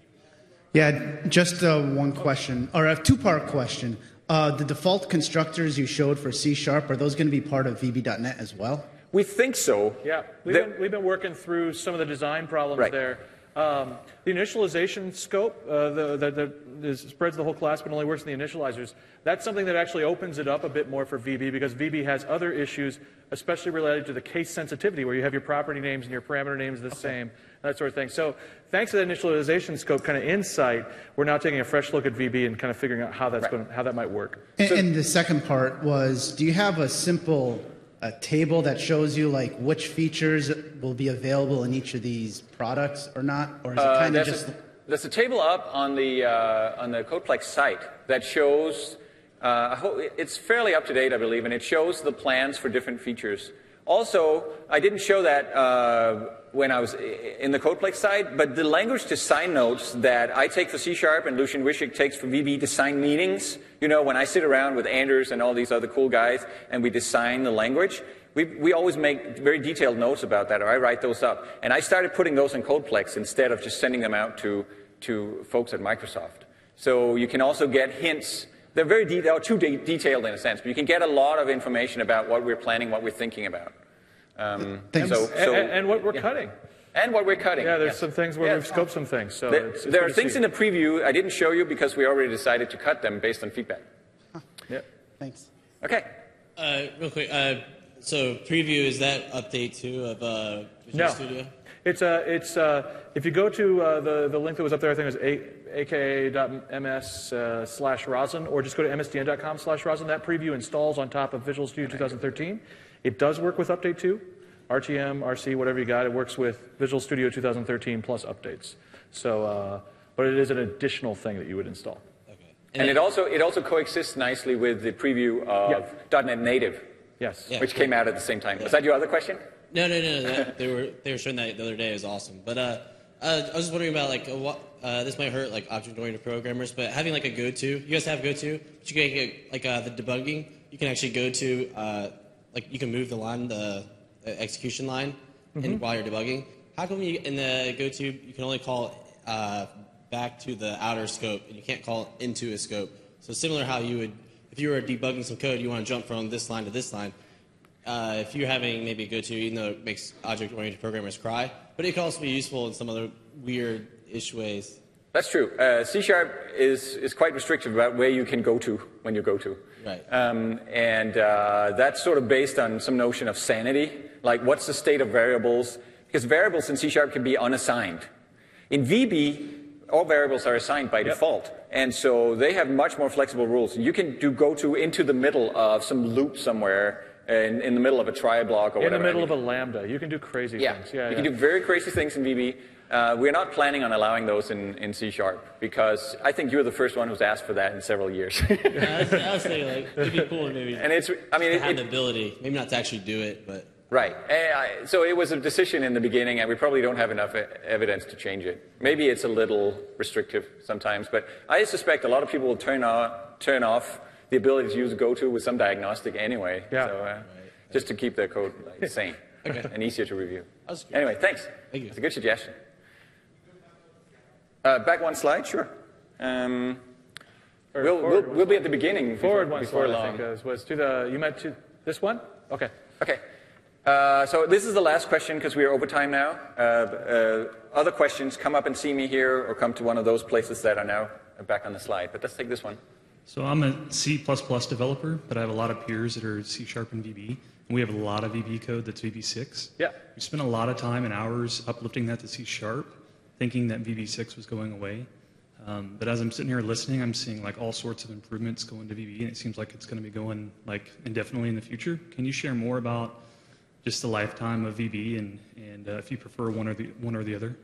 Yeah, just uh, one question, or a two-part question. Uh, the default constructors you showed for C Sharp, are those going to be part of V B dot net as well? We think so. Yeah, we've, been, we've been working through some of the design problems right. there. Um, the initialization scope uh, the, the, the, the spreads the whole class but only works in the initializers. That's something that actually opens it up a bit more for V B because V B has other issues, especially related to the case sensitivity, where you have your property names and your parameter names the same, that sort of thing. So thanks to that initialization scope kind of insight, we're now taking a fresh look at V B and kind of figuring out how, that's right. going, how that might work. And, so, and the second part was, do you have a simple a table that shows you like which features will be available in each of these products or not, or is it uh, kind of just? A, there's a table up on the uh, on the CodePlex site that shows. Uh, it's fairly up to date, I believe, and it shows the plans for different features. Also, I didn't show that uh, when I was in the CodePlex site, but the language design notes that I take for C Sharp and Lucian Wisik takes for V B design meetings, you know, when I sit around with Anders and all these other cool guys and we design the language, we, we always make very detailed notes about that, or I write those up. And I started putting those in CodePlex instead of just sending them out to, to folks at Microsoft. So you can also get hints. They're very de they're too de detailed in a sense, but you can get a lot of information about what we're planning, what we're thinking about. Um, Thanks. So, so, and, and what we're yeah. cutting. And what we're cutting. Yeah, there's yes. some things where yeah. we've scoped some things. So there, it's, it's there are good to things see. in the preview I didn't show you because we already decided to cut them based on feedback. Huh. Yeah. Thanks. Okay. Uh, real quick, uh, so preview, is that update too of uh, Visual No. Studio? It's, uh, it's, uh, if you go to uh, the, the link that was up there, I think it was a, aka.ms uh, slash rosin, or just go to msdn.com slash rosin. That preview installs on top of Visual Studio twenty thirteen. It does work with Update two, R T M, R C, whatever you got. It works with Visual Studio twenty thirteen plus updates. So, uh, but it is an additional thing that you would install. Okay. And, and it also it also coexists nicely with the preview of yeah. .NET Native, yes, yeah, which cool. came out at the same time. Yeah. Was that your other question? No, no, no. no that, they were they were showing that the other day. It was awesome. But uh, uh, I was just wondering about like uh, what, uh, this might hurt like object-oriented programmers, but having like a go-to. You guys have go-to, but you can get like uh, the debugging. You can actually go to uh, like you can move the line, the, the execution line, mm-hmm. and while you're debugging. How come you in the go-to you can only call uh, back to the outer scope and you can't call into a scope? So similar how you would if you were debugging some code, you want to jump from this line to this line. Uh, if you're having maybe a go-to, even though it makes object-oriented programmers cry, but it can also be useful in some other weird-ish ways. That's true. Uh, C Sharp is, is quite restrictive about where you can go to when you go to. Right. Um, and uh, that's sort of based on some notion of sanity, like what's the state of variables? Because variables in C Sharp can be unassigned. In V B, all variables are assigned by Yep. default. And so they have much more flexible rules. You can do go to into the middle of some loop somewhere in, in the middle of a try block or In whatever. the middle I of mean, a lambda, you can do crazy Yeah, things. Yeah, you yeah. can do very crazy things in V B. Uh, we're not planning on allowing those in, in C Sharp because I think you're the first one who's asked for that in several years. Yeah, I, was, I was thinking like it'd be cool to maybe and it's, I mean, to it, have it, the ability, maybe not to actually do it, but right. And I, so it was a decision in the beginning, and we probably don't have enough e- evidence to change it. Maybe it's a little restrictive sometimes, but I suspect a lot of people will turn off, turn off the ability to use GoTo with some diagnostic anyway. Yeah. So, uh, just to keep their code like, sane Okay. and easier to review. was curious. Anyway, thanks. Thank you. It's a good suggestion. Uh, back one slide, sure. Um, Or we'll, we'll, forward one we'll be at the beginning Forward before, one before slide, I long. think, was, was to the, you meant to, this one? Okay. Okay. Uh, so this is the last question because we are over time now. Uh, uh, other questions, come up and see me here or come to one of those places that are now back on the slide. But let's take this one. So I'm a C plus plus developer, but I have a lot of peers that are C Sharp and V B, and we have a lot of V B code that's V B six. Yeah. We spent a lot of time and hours uplifting that to C Sharp, thinking that V B six was going away. Um, but as I'm sitting here listening, I'm seeing like all sorts of improvements going to V B, and it seems like it's going to be going like indefinitely in the future. Can you share more about just the lifetime of V B and, and uh, if you prefer one or the one or the other?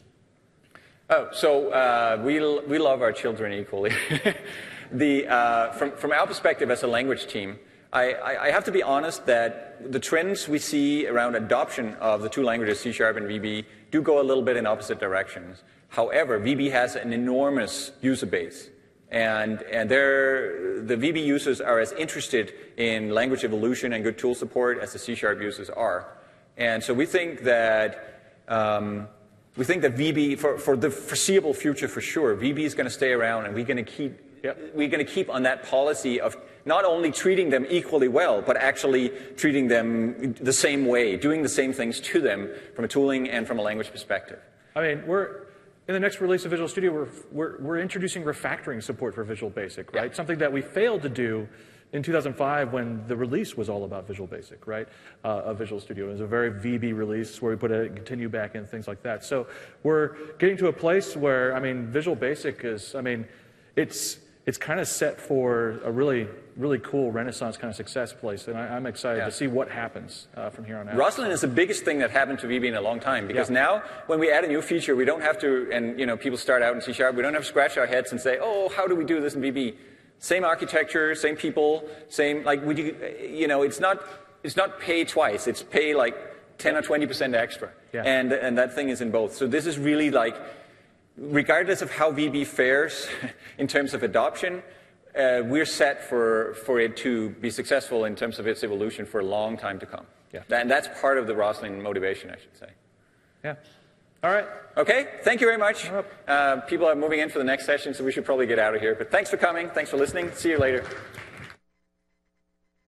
Oh, so uh, we, we love our children equally. the, uh, from, from our perspective as a language team, I, I, I have to be honest that the trends we see around adoption of the two languages, C Sharp and V B, do go a little bit in opposite directions. However, V B has an enormous user base. And, and they're, the V B users are as interested in language evolution and good tool support as the C Sharp users are. And so we think that um, we think that V B, for, for the foreseeable future for sure, V B is going to stay around, and we're going to keep Yep. we're going to keep on that policy of not only treating them equally well, but actually treating them the same way, doing the same things to them from a tooling and from a language perspective. I mean, we're in the next release of Visual Studio, we're, we're, we're introducing refactoring support for Visual Basic, right? Yeah. Something that we failed to do in two thousand five when the release was all about Visual Basic, right? Uh, of Visual Studio. It was a very V B release where we put a continue back in, things like that. So we're getting to a place where, I mean, Visual Basic is, I mean, it's, it's kind of set for a really, really cool Renaissance kind of success place. And I, I'm excited Yeah. to see what happens uh, from here on out. Roslyn is the biggest thing that happened to V B in a long time because Yeah. now when we add a new feature, we don't have to, and you know, people start out in C Sharp, we don't have to scratch our heads and say, oh, how do we do this in V B? Same architecture, same people, same, like, we do, you know, it's not, it's not pay twice, it's pay like ten or twenty percent extra. Yeah. And, and that thing is in both. So this is really like, regardless of how V B fares in terms of adoption, uh, we're set for, for it to be successful in terms of its evolution for a long time to come. Yeah. And that's part of the Roslyn motivation, I should say. Yeah. All right. Okay, thank you very much. Yep. Uh, people are moving in for the next session, so we should probably get out of here. But thanks for coming. Thanks for listening. See you later.